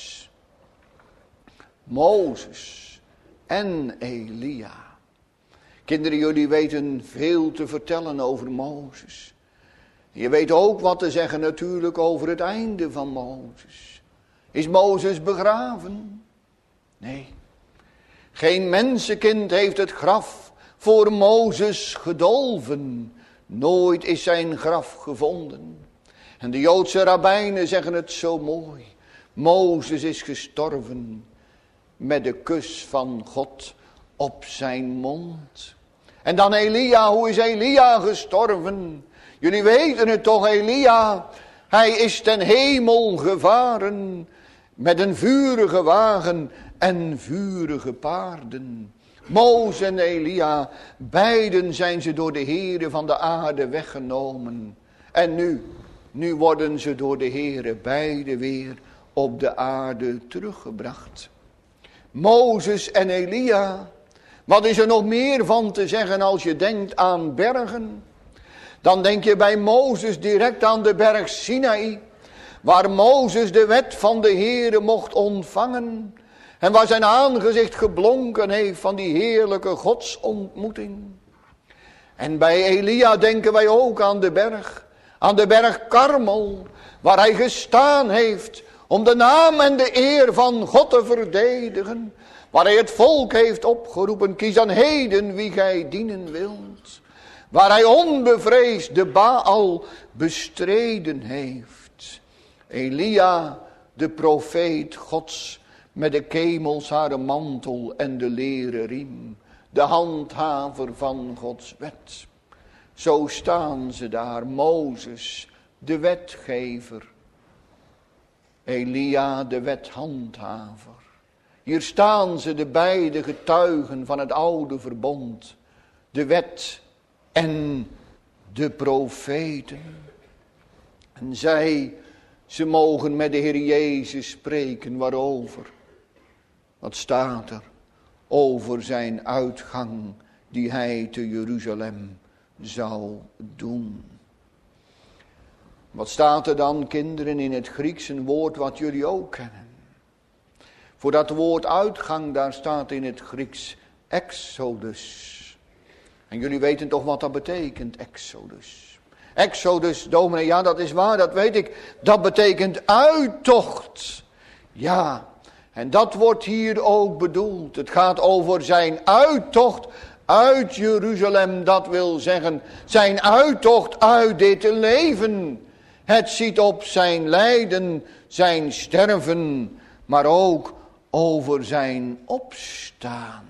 Mozes en Elia. Kinderen, jullie weten veel te vertellen over Mozes. Je weet ook wat te zeggen natuurlijk over het einde van Mozes. Is Mozes begraven? Nee. Geen mensenkind heeft het graf voor Mozes gedolven. Nooit is zijn graf gevonden. En de Joodse rabbijnen zeggen het zo mooi. Mozes is gestorven met de kus van God op zijn mond. En dan Elia, hoe is Elia gestorven? Jullie weten het toch, Elia, hij is ten hemel gevaren met een vurige wagen en vurige paarden. Mozes en Elia, beiden zijn ze door de Heere van de aarde weggenomen. En nu, nu worden ze door de Heere beide weer op de aarde teruggebracht. Mozes en Elia, wat is er nog meer van te zeggen als je denkt aan bergen? Dan denk je bij Mozes direct aan de berg Sinaï, waar Mozes de wet van de Heere mocht ontvangen en waar zijn aangezicht geblonken heeft van die heerlijke godsontmoeting. En bij Elia denken wij ook aan de berg, aan de berg Karmel, waar hij gestaan heeft om de naam en de eer van God te verdedigen, waar hij het volk heeft opgeroepen, kies dan heden wie gij dienen wilt. Waar hij onbevreesd de Baal bestreden heeft. Elia, de profeet Gods, met de kemelsharen mantel en de leren riem. De handhaver van Gods wet. Zo staan ze daar, Mozes, de wetgever. Elia, de wethandhaver. Hier staan ze, de beide getuigen van het oude verbond. De wet en de profeten. En zij, ze mogen met de Heer Jezus spreken. Waarover? Wat staat er? Over zijn uitgang die hij te Jeruzalem zou doen. Wat staat er dan, kinderen, in het Grieks? Een woord wat jullie ook kennen. Voor dat woord uitgang, daar staat in het Grieks exodus. En jullie weten toch wat dat betekent, exodus. Exodus, dominee, ja dat is waar, dat weet ik. Dat betekent uittocht. Ja, en dat wordt hier ook bedoeld. Het gaat over zijn uittocht uit Jeruzalem. Dat wil zeggen, zijn uittocht uit dit leven. Het ziet op zijn lijden, zijn sterven, maar ook over zijn opstaan.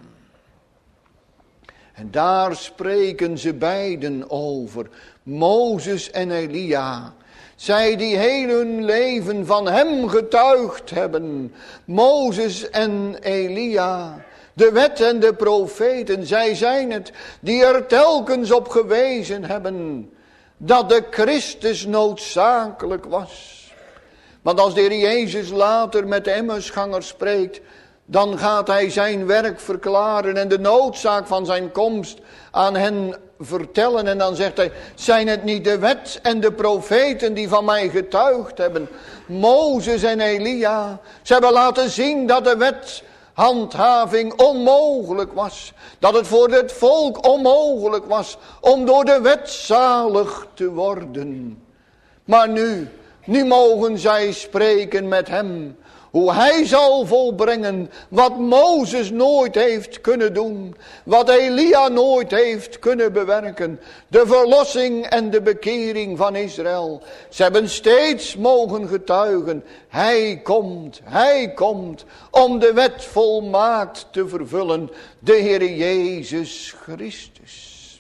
En daar spreken ze beiden over. Mozes en Elia. Zij die heel hun leven van hem getuigd hebben. Mozes en Elia. De wet en de profeten. Zij zijn het die er telkens op gewezen hebben. Dat de Christus noodzakelijk was. Want als de Heer Jezus later met de Emmausgangers spreekt, dan gaat hij zijn werk verklaren en de noodzaak van zijn komst aan hen vertellen. En dan zegt hij, zijn het niet de wet en de profeten die van mij getuigd hebben? Mozes en Elia, ze hebben laten zien dat de wethandhaving onmogelijk was. Dat het voor het volk onmogelijk was om door de wet zalig te worden. Maar nu, nu mogen zij spreken met hem. Hoe hij zal volbrengen wat Mozes nooit heeft kunnen doen. Wat Elia nooit heeft kunnen bewerken. De verlossing en de bekering van Israël. Ze hebben steeds mogen getuigen. Hij komt, hij komt om de wet volmaakt te vervullen. De Heer Jezus Christus.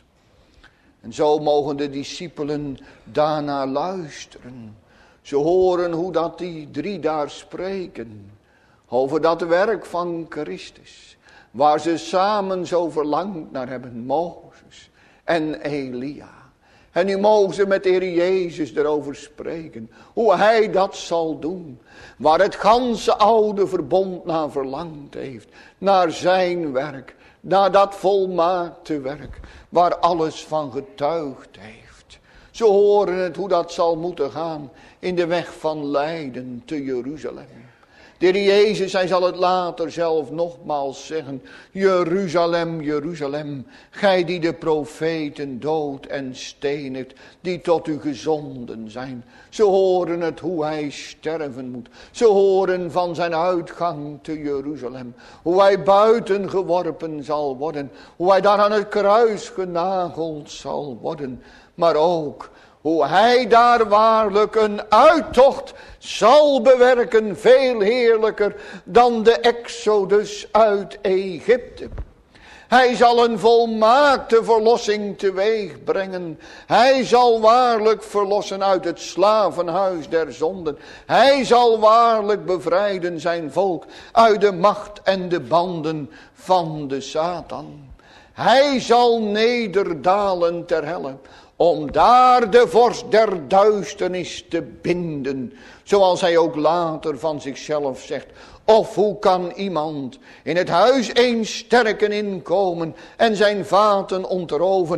En zo mogen de discipelen daarna luisteren. Ze horen hoe dat die drie daar spreken. Over dat werk van Christus. Waar ze samen zo verlangd naar hebben. Mozes en Elia. En nu mogen ze met de Heer Jezus erover spreken. Hoe hij dat zal doen. Waar het ganse oude verbond naar verlangd heeft. Naar zijn werk. Naar dat volmaakte werk. Waar alles van getuigd heeft. Ze horen het hoe dat zal moeten gaan. In de weg van lijden te Jeruzalem. De Heer Jezus, hij zal het later zelf nogmaals zeggen. Jeruzalem, Jeruzalem. Gij die de profeten dood en stenigt. Die tot u gezonden zijn. Ze horen het hoe hij sterven moet. Ze horen van zijn uitgang te Jeruzalem. Hoe hij buiten geworpen zal worden. Hoe hij daar aan het kruis genageld zal worden. Maar ook hoe hij daar waarlijk een uittocht zal bewerken, veel heerlijker dan de exodus uit Egypte. Hij zal een volmaakte verlossing teweeg brengen. Hij zal waarlijk verlossen uit het slavenhuis der zonden. Hij zal waarlijk bevrijden zijn volk uit de macht en de banden van de Satan. Hij zal nederdalen ter helle, om daar de vorst der duisternis te binden. Zoals hij ook later van zichzelf zegt. Of hoe kan iemand in het huis eens sterken inkomen en zijn vaten ontroven,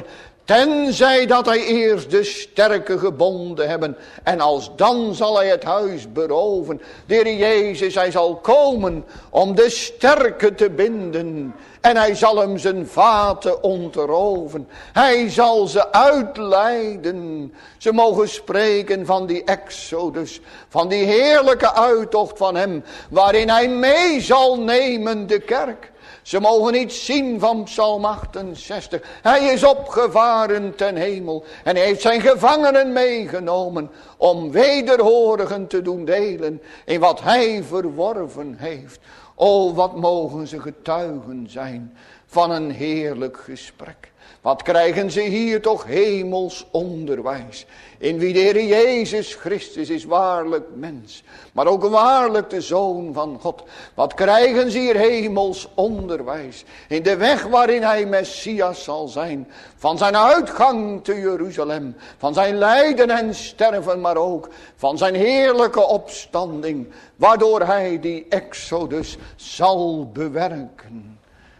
tenzij dat hij eerst de sterke gebonden hebben, en alsdan zal hij het huis beroven. De Heer Jezus, hij zal komen om de sterke te binden, en hij zal hem zijn vaten ontroven. Hij zal ze uitleiden. Ze mogen spreken van die exodus, van die heerlijke uittocht van hem, waarin hij mee zal nemen de kerk. Ze mogen iets zien van Psalm achtenzestig. Hij is opgevaren ten hemel en hij heeft zijn gevangenen meegenomen om wederhorigen te doen delen in wat hij verworven heeft. O, wat mogen ze getuigen zijn van een heerlijk gesprek. Wat krijgen ze hier toch hemels onderwijs. In wie de Heer Jezus Christus is waarlijk mens. Maar ook waarlijk de Zoon van God. Wat krijgen ze hier hemels onderwijs. In de weg waarin hij Messias zal zijn. Van zijn uitgang te Jeruzalem. Van zijn lijden en sterven. Maar ook van zijn heerlijke opstanding. Waardoor hij die exodus zal bewerken.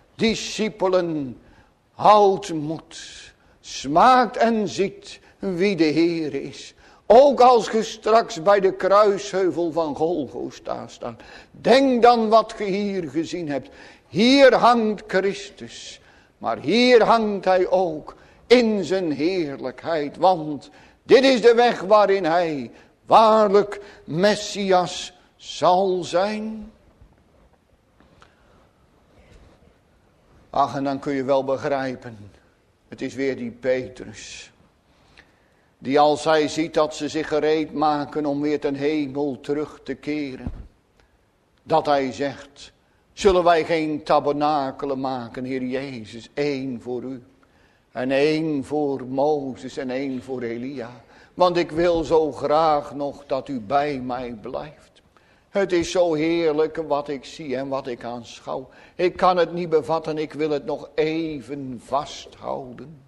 Discipelen, houdt moed, smaakt en ziet wie de Heer is. Ook als ge straks bij de kruisheuvel van Golgotha staat. Denk dan wat ge hier gezien hebt. Hier hangt Christus, maar hier hangt hij ook in zijn heerlijkheid. Want dit is de weg waarin hij waarlijk Messias zal zijn. Ach, en dan kun je wel begrijpen. Het is weer die Petrus. Die als hij ziet dat ze zich gereed maken om weer ten hemel terug te keren. Dat hij zegt, zullen wij geen tabernakelen maken, Heer Jezus. Één voor u. En één voor Mozes en één voor Elia. Want ik wil zo graag nog dat u bij mij blijft. Het is zo heerlijk wat ik zie en wat ik aanschouw. Ik kan het niet bevatten, ik wil het nog even vasthouden.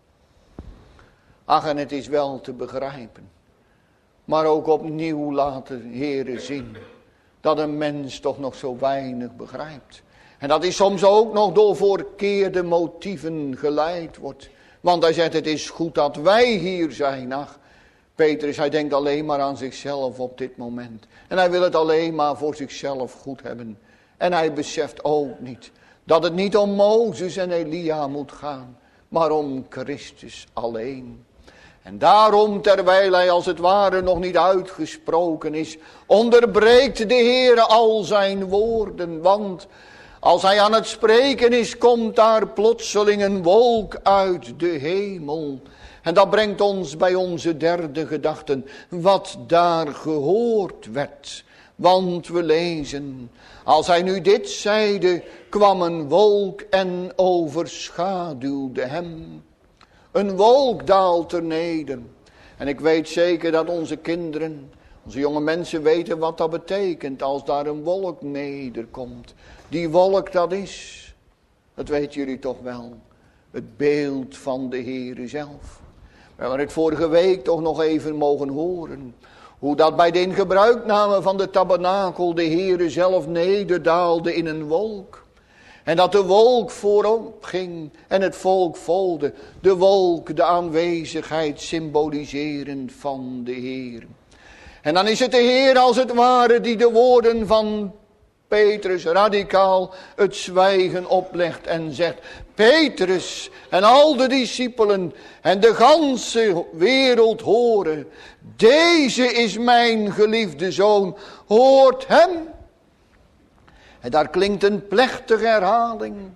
Ach, en het is wel te begrijpen. Maar ook opnieuw laten Heere zien dat een mens toch nog zo weinig begrijpt. En dat hij soms ook nog door verkeerde motieven geleid wordt. Want hij zegt, het is goed dat wij hier zijn. Ach, Petrus, hij denkt alleen maar aan zichzelf op dit moment. En hij wil het alleen maar voor zichzelf goed hebben. En hij beseft ook niet dat het niet om Mozes en Elia moet gaan, maar om Christus alleen. En daarom, terwijl hij als het ware nog niet uitgesproken is, onderbreekt de Heer al zijn woorden. Want als hij aan het spreken is, komt daar plotseling een wolk uit de hemel. En dat brengt ons bij onze derde gedachte, wat daar gehoord werd. Want we lezen, als hij nu dit zeide, kwam een wolk en overschaduwde hem. Een wolk daalt er neder. En ik weet zeker dat onze kinderen, onze jonge mensen weten wat dat betekent als daar een wolk nederkomt. Die wolk, dat is, dat weten jullie toch wel, het beeld van de Heere zelf. We hebben het vorige week toch nog even mogen horen. Hoe dat bij de ingebruikname van de tabernakel de Heere zelf nederdaalde in een wolk. En dat de wolk voorop ging en het volk volgde. De wolk, de aanwezigheid symboliserend van de Heer. En dan is het de Heer als het ware die de woorden van Petrus radicaal het zwijgen oplegt en zegt: Petrus en al de discipelen en de ganse wereld horen. Deze is mijn geliefde zoon, hoort hem. En daar klinkt een plechtige herhaling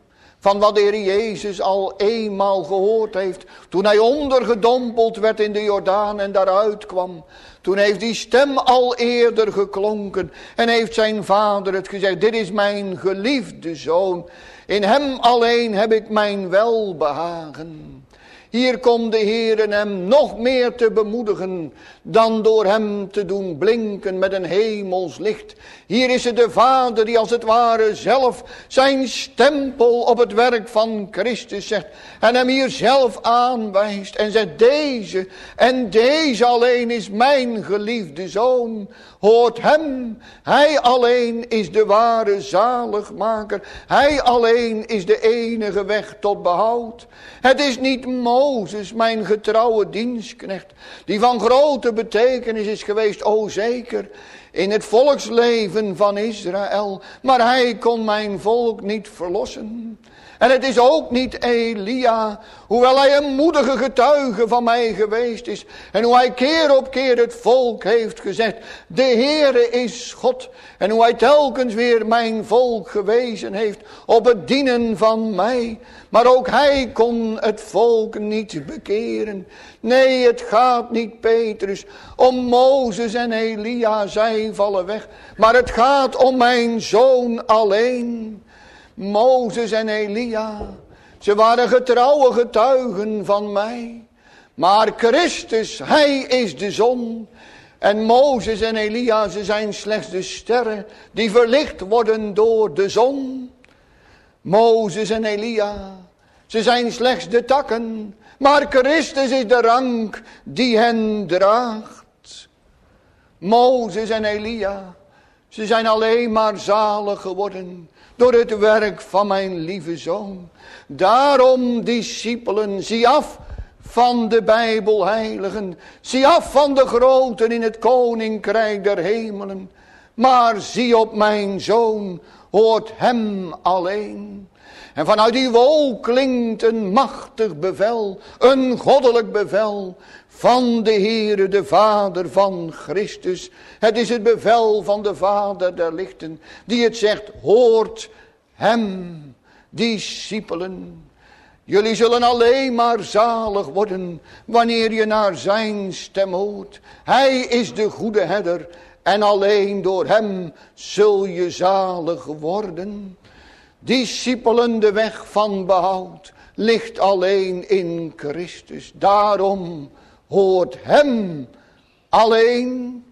Van wat de Heer Jezus al eenmaal gehoord heeft. Toen hij ondergedompeld werd in de Jordaan en daaruit kwam. Toen heeft die stem al eerder geklonken. En heeft zijn vader het gezegd. Dit is mijn geliefde zoon. In hem alleen heb ik mijn welbehagen. Hier komt de Heer hem nog meer te bemoedigen dan door hem te doen blinken met een hemels licht. Hier is het de Vader die als het ware zelf zijn stempel op het werk van Christus zegt. En hem hier zelf aanwijst en zegt deze en deze alleen is mijn geliefde zoon. Hoort hem, hij alleen is de ware zaligmaker. Hij alleen is de enige weg tot behoud. Het is niet Mozes, mijn getrouwe dienstknecht, die van grote betekenis is geweest, o zeker, in het volksleven van Israël. Maar hij kon mijn volk niet verlossen. En het is ook niet Elia, hoewel hij een moedige getuige van mij geweest is. En hoe hij keer op keer het volk heeft gezegd, de Heere is God. En hoe hij telkens weer mijn volk gewezen heeft op het dienen van mij. Maar ook hij kon het volk niet bekeren. Nee, het gaat niet, Petrus, om Mozes en Elia, zij vallen weg. Maar het gaat om mijn zoon alleen. Mozes en Elia, ze waren getrouwe getuigen van mij. Maar Christus, hij is de zon. En Mozes en Elia, ze zijn slechts de sterren die verlicht worden door de zon. Mozes en Elia, ze zijn slechts de takken. Maar Christus is de rank die hen draagt. Mozes en Elia, ze zijn alleen maar zalig geworden door het werk van mijn lieve zoon. Daarom, discipelen, zie af van de Bijbelheiligen. Zie af van de groten in het koninkrijk der hemelen. Maar zie op mijn zoon, hoort hem alleen. En vanuit die wolk klinkt een machtig bevel, een goddelijk bevel van de Heere, de Vader van Christus. Het is het bevel van de Vader der lichten, die het zegt, hoort hem, discipelen. Jullie zullen alleen maar zalig worden wanneer je naar zijn stem hoort. Hij is de goede herder en alleen door hem zul je zalig worden. Discipelen, de weg van behoud ligt alleen in Christus. Daarom hoort hem alleen.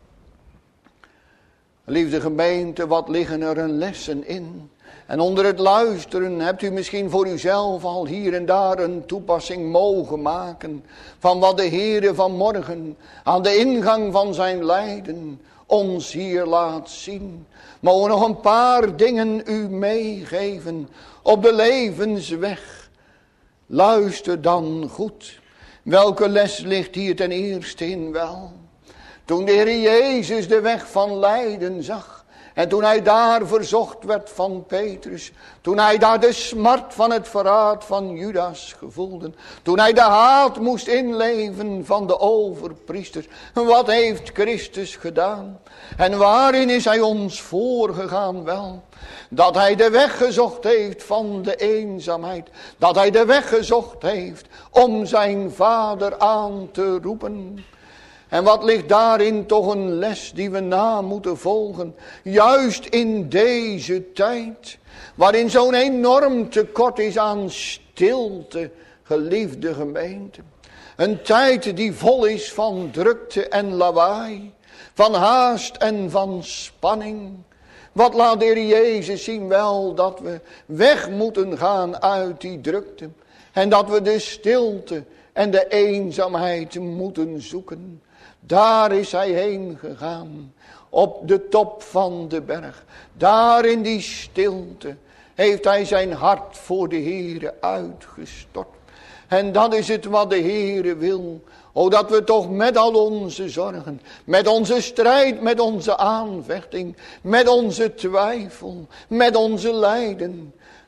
Liefde gemeente, wat liggen er een lessen in? En onder het luisteren hebt u misschien voor uzelf al hier en daar een toepassing mogen maken van wat de Heere vanmorgen aan de ingang van zijn lijden ons hier laat zien. Mogen nog een paar dingen u meegeven op de levensweg. Luister dan goed. Welke les ligt hier ten eerste in wel? Toen de Heer Jezus de weg van lijden zag. En toen hij daar verzocht werd van Petrus. Toen hij daar de smart van het verraad van Judas gevoelde. Toen hij de haat moest inleven van de overpriesters. Wat heeft Christus gedaan? En waarin is hij ons voorgegaan wel? Dat hij de weg gezocht heeft van de eenzaamheid. Dat hij de weg gezocht heeft om zijn Vader aan te roepen. En wat ligt daarin toch een les die we na moeten volgen. Juist in deze tijd. Waarin zo'n enorm tekort is aan stilte, geliefde gemeente. Een tijd die vol is van drukte en lawaai. Van haast en van spanning. Wat laat de Heer Jezus zien wel dat we weg moeten gaan uit die drukte. En dat we de stilte en de eenzaamheid moeten zoeken. Daar is hij heen gegaan, op de top van de berg. Daar in die stilte heeft hij zijn hart voor de Heere uitgestort. En dat is het wat de Heere wil. O, dat we toch met al onze zorgen, met onze strijd, met onze aanvechting, met onze twijfel, met onze lijden,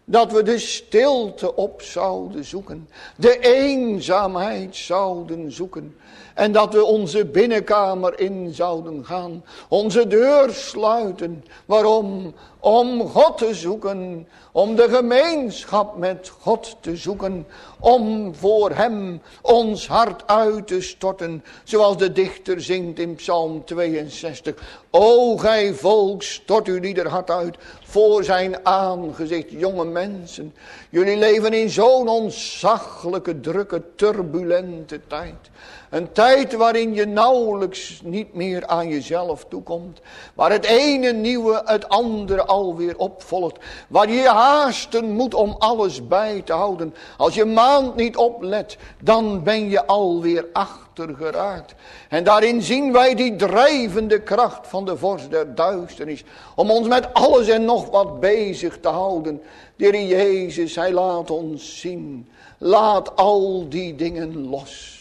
Dat we de stilte op zouden zoeken. De eenzaamheid zouden zoeken. En dat we onze binnenkamer in zouden gaan. Onze deur sluiten. Waarom? Om God te zoeken. Om de gemeenschap met God te zoeken. Om voor hem ons hart uit te storten. Zoals de dichter zingt in Psalm tweeënzestig. O gij volk, stort uw ieder hart uit voor zijn aangezicht. Jonge mensen, jullie leven in zo'n ontzaglijke, drukke, turbulente tijd. Een tijd waarin je nauwelijks niet meer aan jezelf toekomt. Waar het ene nieuwe het andere alweer opvolgt. Waar je je haasten moet om alles bij te houden. Als je maand niet oplet, dan ben je alweer achter geraakt. En daarin zien wij die drijvende kracht van de vorst der duisternis. Om ons met alles en nog wat bezig te houden. De Heer Jezus, hij laat ons zien. Laat al die dingen los.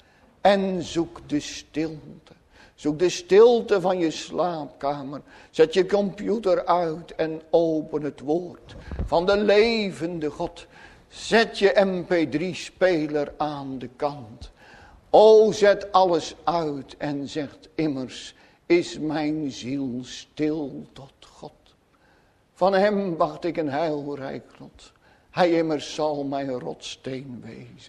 En zoek de stilte. Zoek de stilte van je slaapkamer. Zet je computer uit en open het woord van de levende God. Zet je M P drie speler aan de kant. O, zet alles uit en zegt immers, is mijn ziel stil tot God. Van hem wacht ik een heilrijk lot. Hij immers zal mijn rotsteen wezen.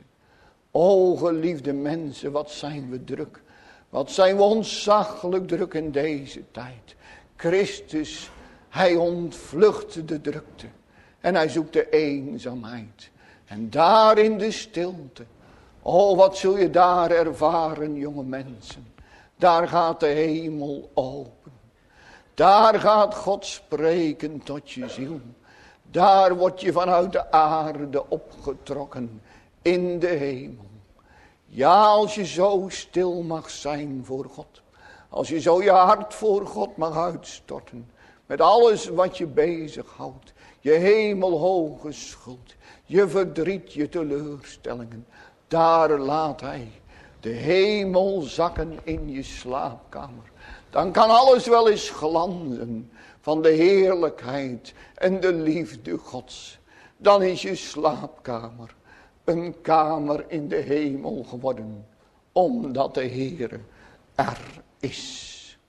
O geliefde mensen, wat zijn we druk. Wat zijn we ontzaglijk druk in deze tijd. Christus, hij ontvlucht de drukte. En hij zoekt de eenzaamheid. En daar in de stilte. O, wat zul je daar ervaren, jonge mensen. Daar gaat de hemel open. Daar gaat God spreken tot je ziel. Daar word je vanuit de aarde opgetrokken. In de hemel. Ja, als je zo stil mag zijn voor God. Als je zo je hart voor God mag uitstorten. Met alles wat je bezighoudt. Je hemelhoge schuld. Je verdriet, je teleurstellingen. Daar laat hij de hemel zakken in je slaapkamer. Dan kan alles wel eens glanzen van de heerlijkheid en de liefde Gods. Dan is je slaapkamer een kamer in de hemel geworden, omdat de Heere er is.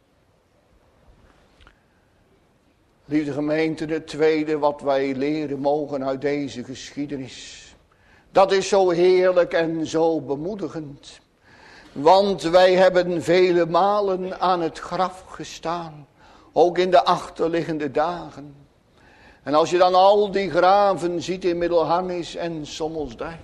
Lieve gemeente, het tweede wat wij leren mogen uit deze geschiedenis. Dat is zo heerlijk en zo bemoedigend. Want wij hebben vele malen aan het graf gestaan. Ook in de achterliggende dagen. En als je dan al die graven ziet in Middelharnis en Sommelsdijk.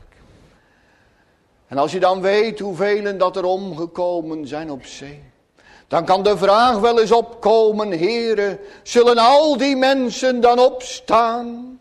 En als je dan weet hoeveel dat er omgekomen zijn op zee. Dan kan de vraag wel eens opkomen, Heere, zullen al die mensen dan opstaan?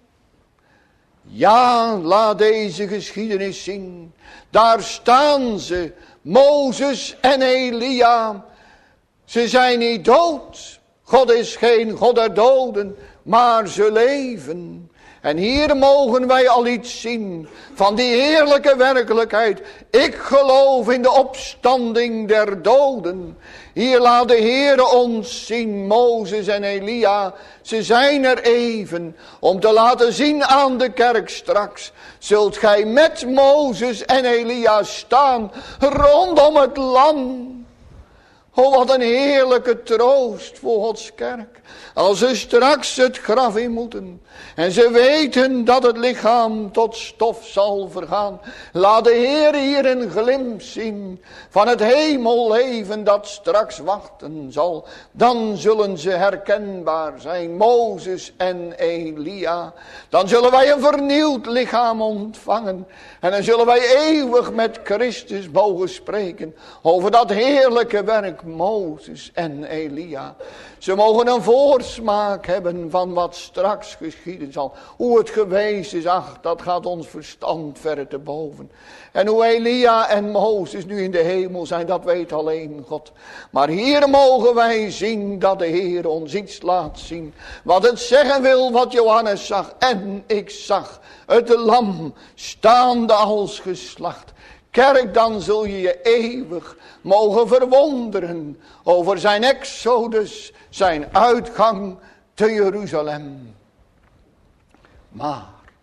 Ja, laat deze geschiedenis zien. Daar staan ze, Mozes en Elia. Ze zijn niet dood. God is geen God der doden, maar ze leven. En hier mogen wij al iets zien van die heerlijke werkelijkheid. Ik geloof in de opstanding der doden. Hier laat de Heer ons zien, Mozes en Elia. Ze zijn er even om te laten zien aan de kerk straks. Zult gij met Mozes en Elia staan rondom het lam. Oh, wat een heerlijke troost voor Gods kerk. Als ze straks het graf in moeten. En ze weten dat het lichaam tot stof zal vergaan. Laat de Heer hier een glimp zien van het hemelleven dat straks wachten zal. Dan zullen ze herkenbaar zijn, Mozes en Elia. Dan zullen wij een vernieuwd lichaam ontvangen. En dan zullen wij eeuwig met Christus mogen spreken over dat heerlijke werk Mozes en Elia. Ze mogen een voorsmaak hebben van wat straks geschieden zal. Hoe het geweest is, ach, dat gaat ons verstand verre te boven. En hoe Elia en Mozes nu in de hemel zijn, dat weet alleen God. Maar hier mogen wij zien dat de Heer ons iets laat zien. Wat het zeggen wil wat Johannes zag. En ik zag het lam staande als geslacht. Kerk, dan zul je je eeuwig mogen verwonderen over zijn exodus, zijn uitgang te Jeruzalem. Maar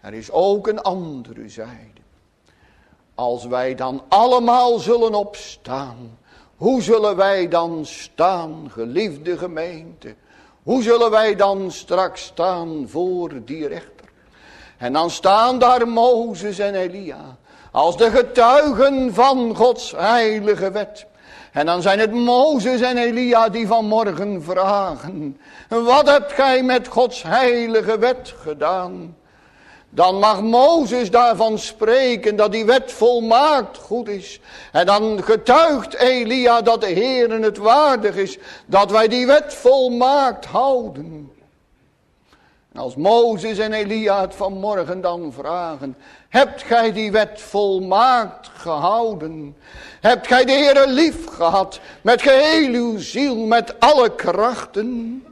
Er is ook een andere zijde. Als wij dan allemaal zullen opstaan, hoe zullen wij dan staan, geliefde gemeente? Hoe zullen wij dan straks staan voor die rechter? En dan staan daar Mozes en Elia als de getuigen van Gods heilige wet. En dan zijn het Mozes en Elia die vanmorgen vragen: wat hebt gij met Gods heilige wet gedaan? Dan mag Mozes daarvan spreken dat die wet volmaakt goed is. En dan getuigt Elia dat de Heer het waardig is dat wij die wet volmaakt houden. En als Mozes en Elia het vanmorgen dan vragen: hebt gij die wet volmaakt gehouden? Hebt gij de Heer lief gehad met geheel uw ziel, met alle krachten?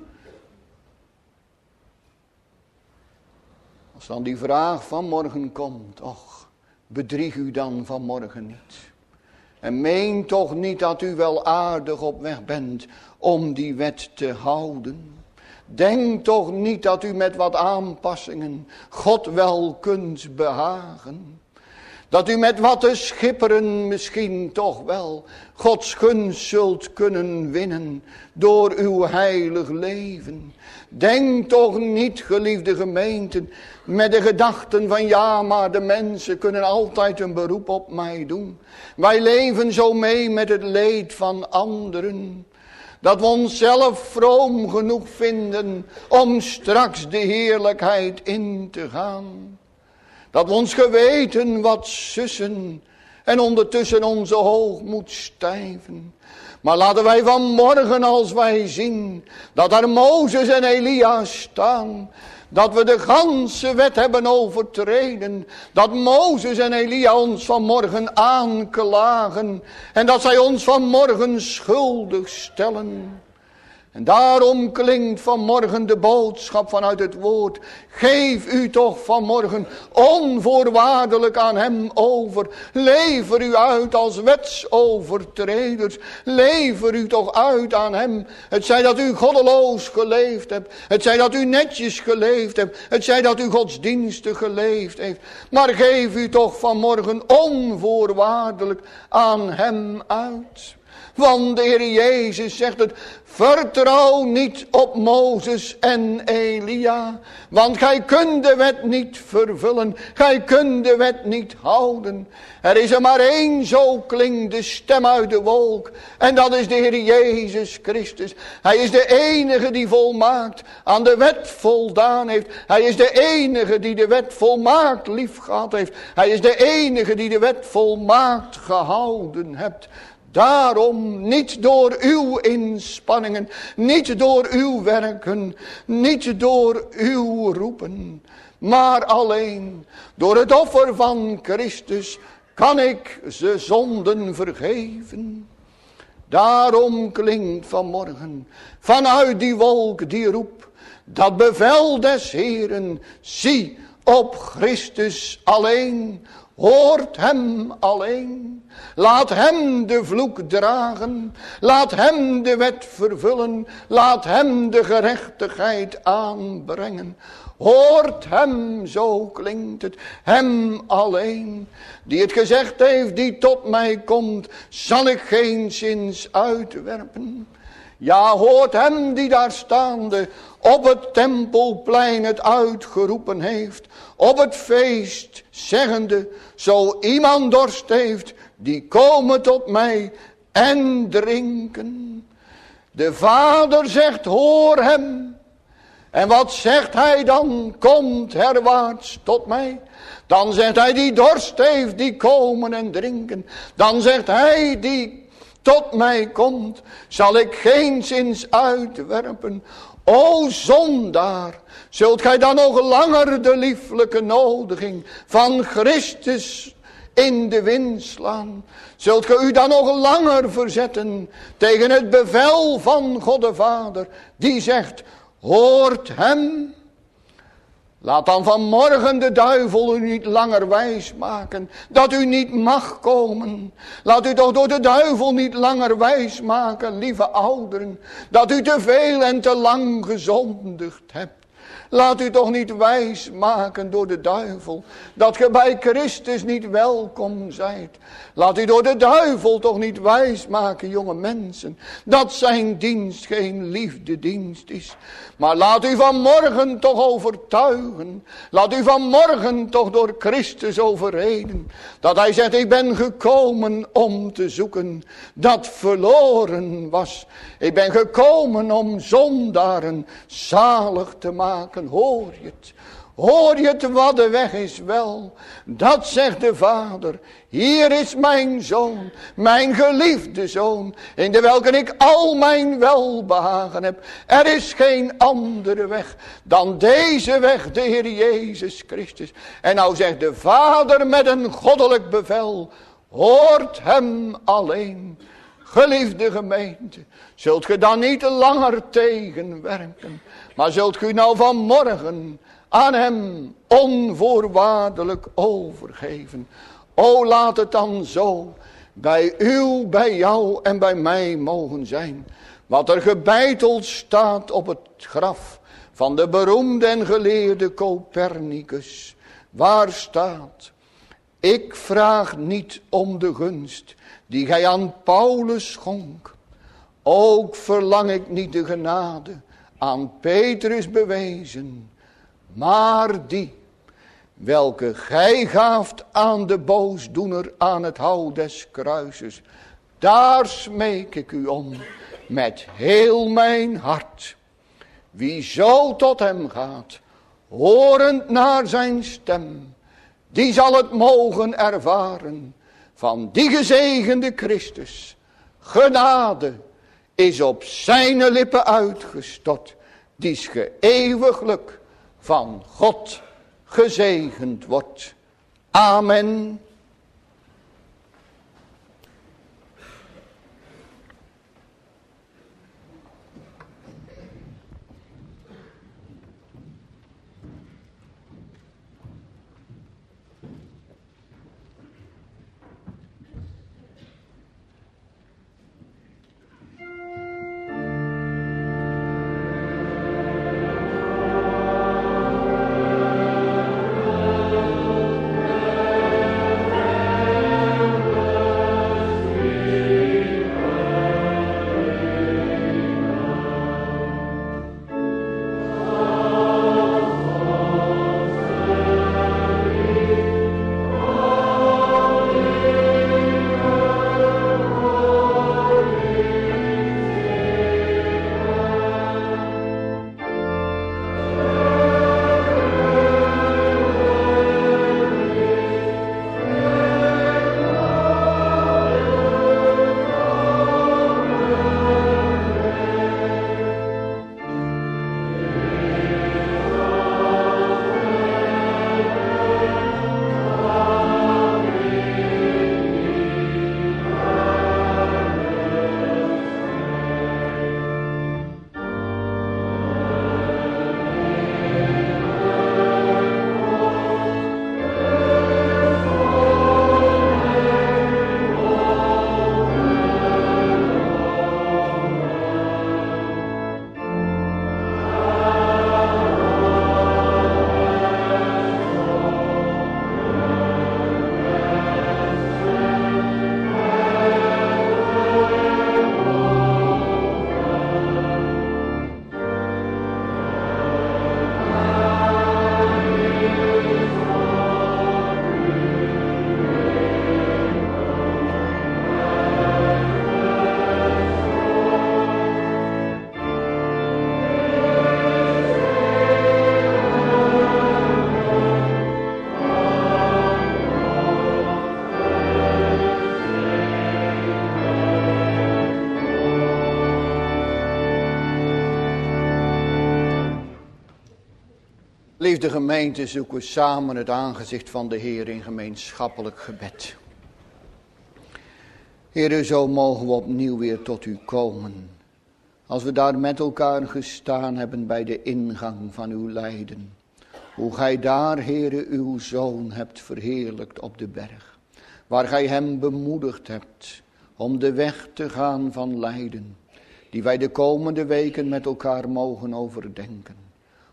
Als dan die vraag vanmorgen komt, och, bedrieg u dan vanmorgen niet. En meen toch niet dat u wel aardig op weg bent om die wet te houden. Denk toch niet dat u met wat aanpassingen God wel kunt behagen. Dat u met wat te schipperen misschien toch wel Gods gunst zult kunnen winnen door uw heilig leven. Denk toch niet, geliefde gemeenten, met de gedachten van ja, maar de mensen kunnen altijd een beroep op mij doen. Wij leven zo mee met het leed van anderen, dat we onszelf vroom genoeg vinden om straks de heerlijkheid in te gaan. Dat we ons geweten wat sussen en ondertussen onze hoogmoed stijven. Maar laten wij vanmorgen, als wij zien dat daar Mozes en Elia staan, dat we de ganse wet hebben overtreden, dat Mozes en Elia ons vanmorgen aanklagen en dat zij ons vanmorgen schuldig stellen. En daarom klinkt vanmorgen de boodschap vanuit het woord: geef u toch vanmorgen onvoorwaardelijk aan hem over. Lever u uit als wetsovertreders. Lever u toch uit aan hem. Het zij dat u goddeloos geleefd hebt. Het zij dat u netjes geleefd hebt. Het zij dat u godsdienstig geleefd heeft. Maar geef u toch vanmorgen onvoorwaardelijk aan hem uit. Want de Heer Jezus zegt het: vertrouw niet op Mozes en Elia, want gij kunt de wet niet vervullen, gij kunt de wet niet houden. Er is er maar één, zo klinkt de stem uit de wolk, en dat is de Heer Jezus Christus. Hij is de enige die volmaakt aan de wet voldaan heeft. Hij is de enige die de wet volmaakt lief gehad heeft. Hij is de enige die de wet volmaakt gehouden hebt. Daarom niet door uw inspanningen, niet door uw werken, niet door uw roepen, maar alleen door het offer van Christus kan ik ze zonden vergeven. Daarom klinkt vanmorgen vanuit die wolk die roep, dat bevel des Heeren: zie op Christus alleen. Hoort hem alleen. Laat hem de vloek dragen. Laat hem de wet vervullen. Laat hem de gerechtigheid aanbrengen. Hoort hem, zo klinkt het, hem alleen. Die het gezegd heeft: die tot mij komt, zal ik geenszins uitwerpen. Ja, hoort hem die daar staande op het tempelplein het uitgeroepen heeft, op het feest, zeggende: zo iemand dorst heeft, die komen tot mij en drinken. De Vader zegt: hoor hem. En wat zegt hij dan? Komt herwaarts tot mij. Dan zegt hij: die dorst heeft, die komen en drinken. Dan zegt hij: die tot mij komt, zal ik geenszins uitwerpen. O zondaar, zult gij dan nog langer de lieflijke nodiging van Christus in de wind slaan? Zult gij u dan nog langer verzetten tegen het bevel van God de Vader, die zegt: hoort hem? Laat dan vanmorgen de duivel u niet langer wijs maken dat u niet mag komen. Laat u toch door de duivel niet langer wijs maken, lieve ouderen, dat u te veel en te lang gezondigd hebt. Laat u toch niet wijs maken door de duivel, dat ge bij Christus niet welkom zijt. Laat u door de duivel toch niet wijs maken, jonge mensen, dat zijn dienst geen liefdedienst is. Maar laat u vanmorgen toch overtuigen, laat u vanmorgen toch door Christus overreden, dat hij zegt, ik ben gekomen om te zoeken dat verloren was. Ik ben gekomen om zondaren zalig te maken. Hoor je het? Hoor je het, wat de weg is wel? Dat zegt de Vader. Hier is mijn zoon, mijn geliefde zoon, in de welke ik al mijn welbehagen heb. Er is geen andere weg dan deze weg, de Heer Jezus Christus. En nou zegt de Vader met een goddelijk bevel, hoort hem alleen. Geliefde gemeente, zult ge dan niet langer tegenwerken, maar zult ge nou vanmorgen aan hem onvoorwaardelijk overgeven. O, laat het dan zo bij u, bij jou en bij mij mogen zijn. Wat er gebeiteld staat op het graf van de beroemde en geleerde Copernicus. Waar staat, ik vraag niet om de gunst die gij aan Paulus schonk. Ook verlang ik niet de genade aan Petrus bewezen, maar die welke gij gaaft aan de boosdoener aan het hout des kruises. Daar smeek ik u om met heel mijn hart. Wie zo tot hem gaat, horend naar zijn stem, die zal het mogen ervaren van die gezegende Christus. Genade is op zijn lippen uitgestort, die geëeuwiglijk van God gezegend wordt. Amen. Liefde gemeente, zoeken we samen het aangezicht van de Heer in gemeenschappelijk gebed. Heer, zo mogen we opnieuw weer tot u komen. Als we daar met elkaar gestaan hebben bij de ingang van uw lijden. Hoe gij daar, Heere, uw Zoon hebt verheerlijkt op de berg. Waar gij hem bemoedigd hebt om de weg te gaan van lijden. Die wij de komende weken met elkaar mogen overdenken.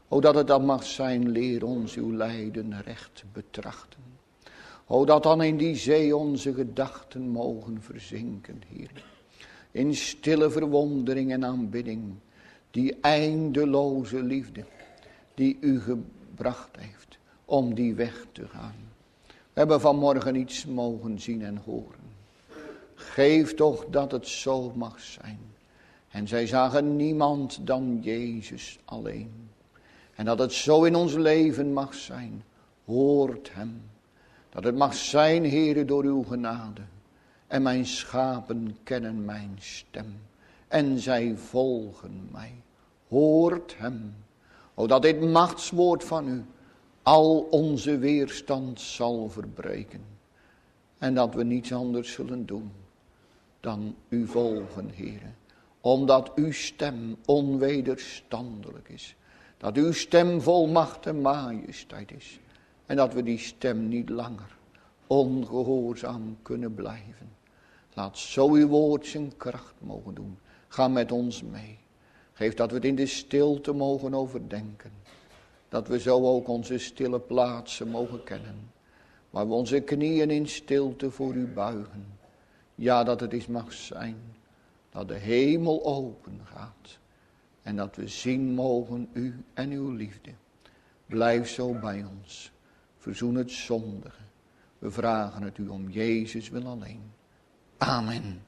O dat het dan mag zijn, leer ons uw lijden recht betrachten. O dat dan in die zee onze gedachten mogen verzinken, Heer. In stille verwondering en aanbidding, die eindeloze liefde die u gebracht heeft om die weg te gaan. We hebben vanmorgen iets mogen zien en horen. Geef toch dat het zo mag zijn. En zij zagen niemand dan Jezus alleen. En dat het zo in ons leven mag zijn. Hoort hem. Dat het mag zijn, Heere, door uw genade. En mijn schapen kennen mijn stem. En zij volgen mij. Hoort hem. O dat dit machtswoord van u al onze weerstand zal verbreken. En dat we niets anders zullen doen dan u volgen, Heere. Omdat uw stem onwederstandelijk is. Dat uw stem vol macht en majesteit is. En dat we die stem niet langer ongehoorzaam kunnen blijven. Laat zo uw woord zijn kracht mogen doen. Ga met ons mee. Geef dat we het in de stilte mogen overdenken. Dat we zo ook onze stille plaatsen mogen kennen. Waar we onze knieën in stilte voor u buigen. Ja, dat het eens mag zijn. Dat de hemel open gaat. En dat we zien mogen u en uw liefde. Blijf zo bij ons. Verzoen het zondige. We vragen het u om Jezus wil alleen. Amen.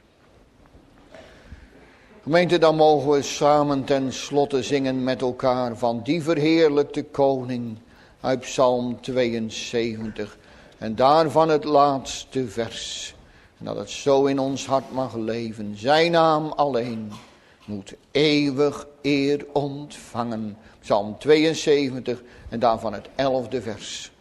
Gemeente, dan mogen we samen ten slotte zingen met elkaar van die verheerlijkte koning uit Psalm tweeënzeventig. En daarvan het laatste vers. En dat het zo in ons hart mag leven. Zijn naam alleen moet eeuwig eer ontvangen. Psalm tweeënzeventig en daarvan het elfde vers.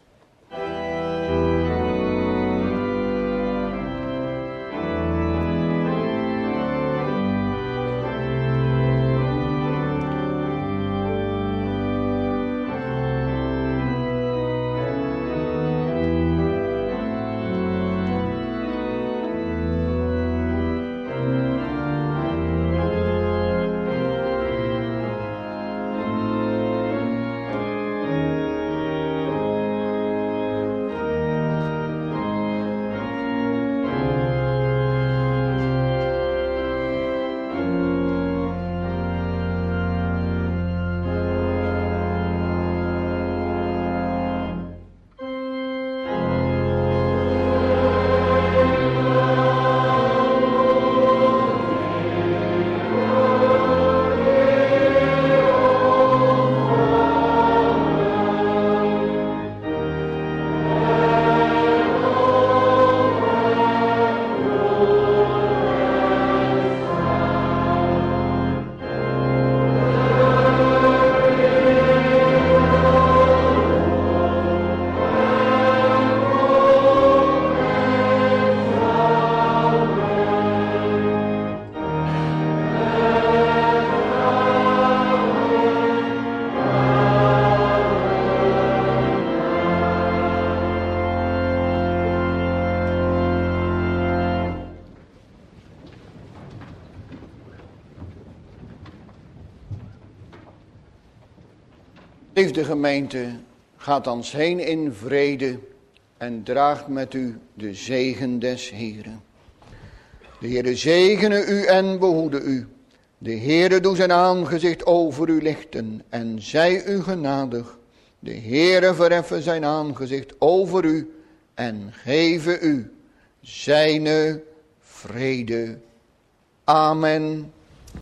Liefde gemeente, gaat ons heen in vrede en draagt met u de zegen des Heeren. De Heere zegene u en behoede u. De Heere doe zijn aangezicht over u lichten en zij u genadig. De Heere verheffen zijn aangezicht over u en geven u zijne vrede. Amen.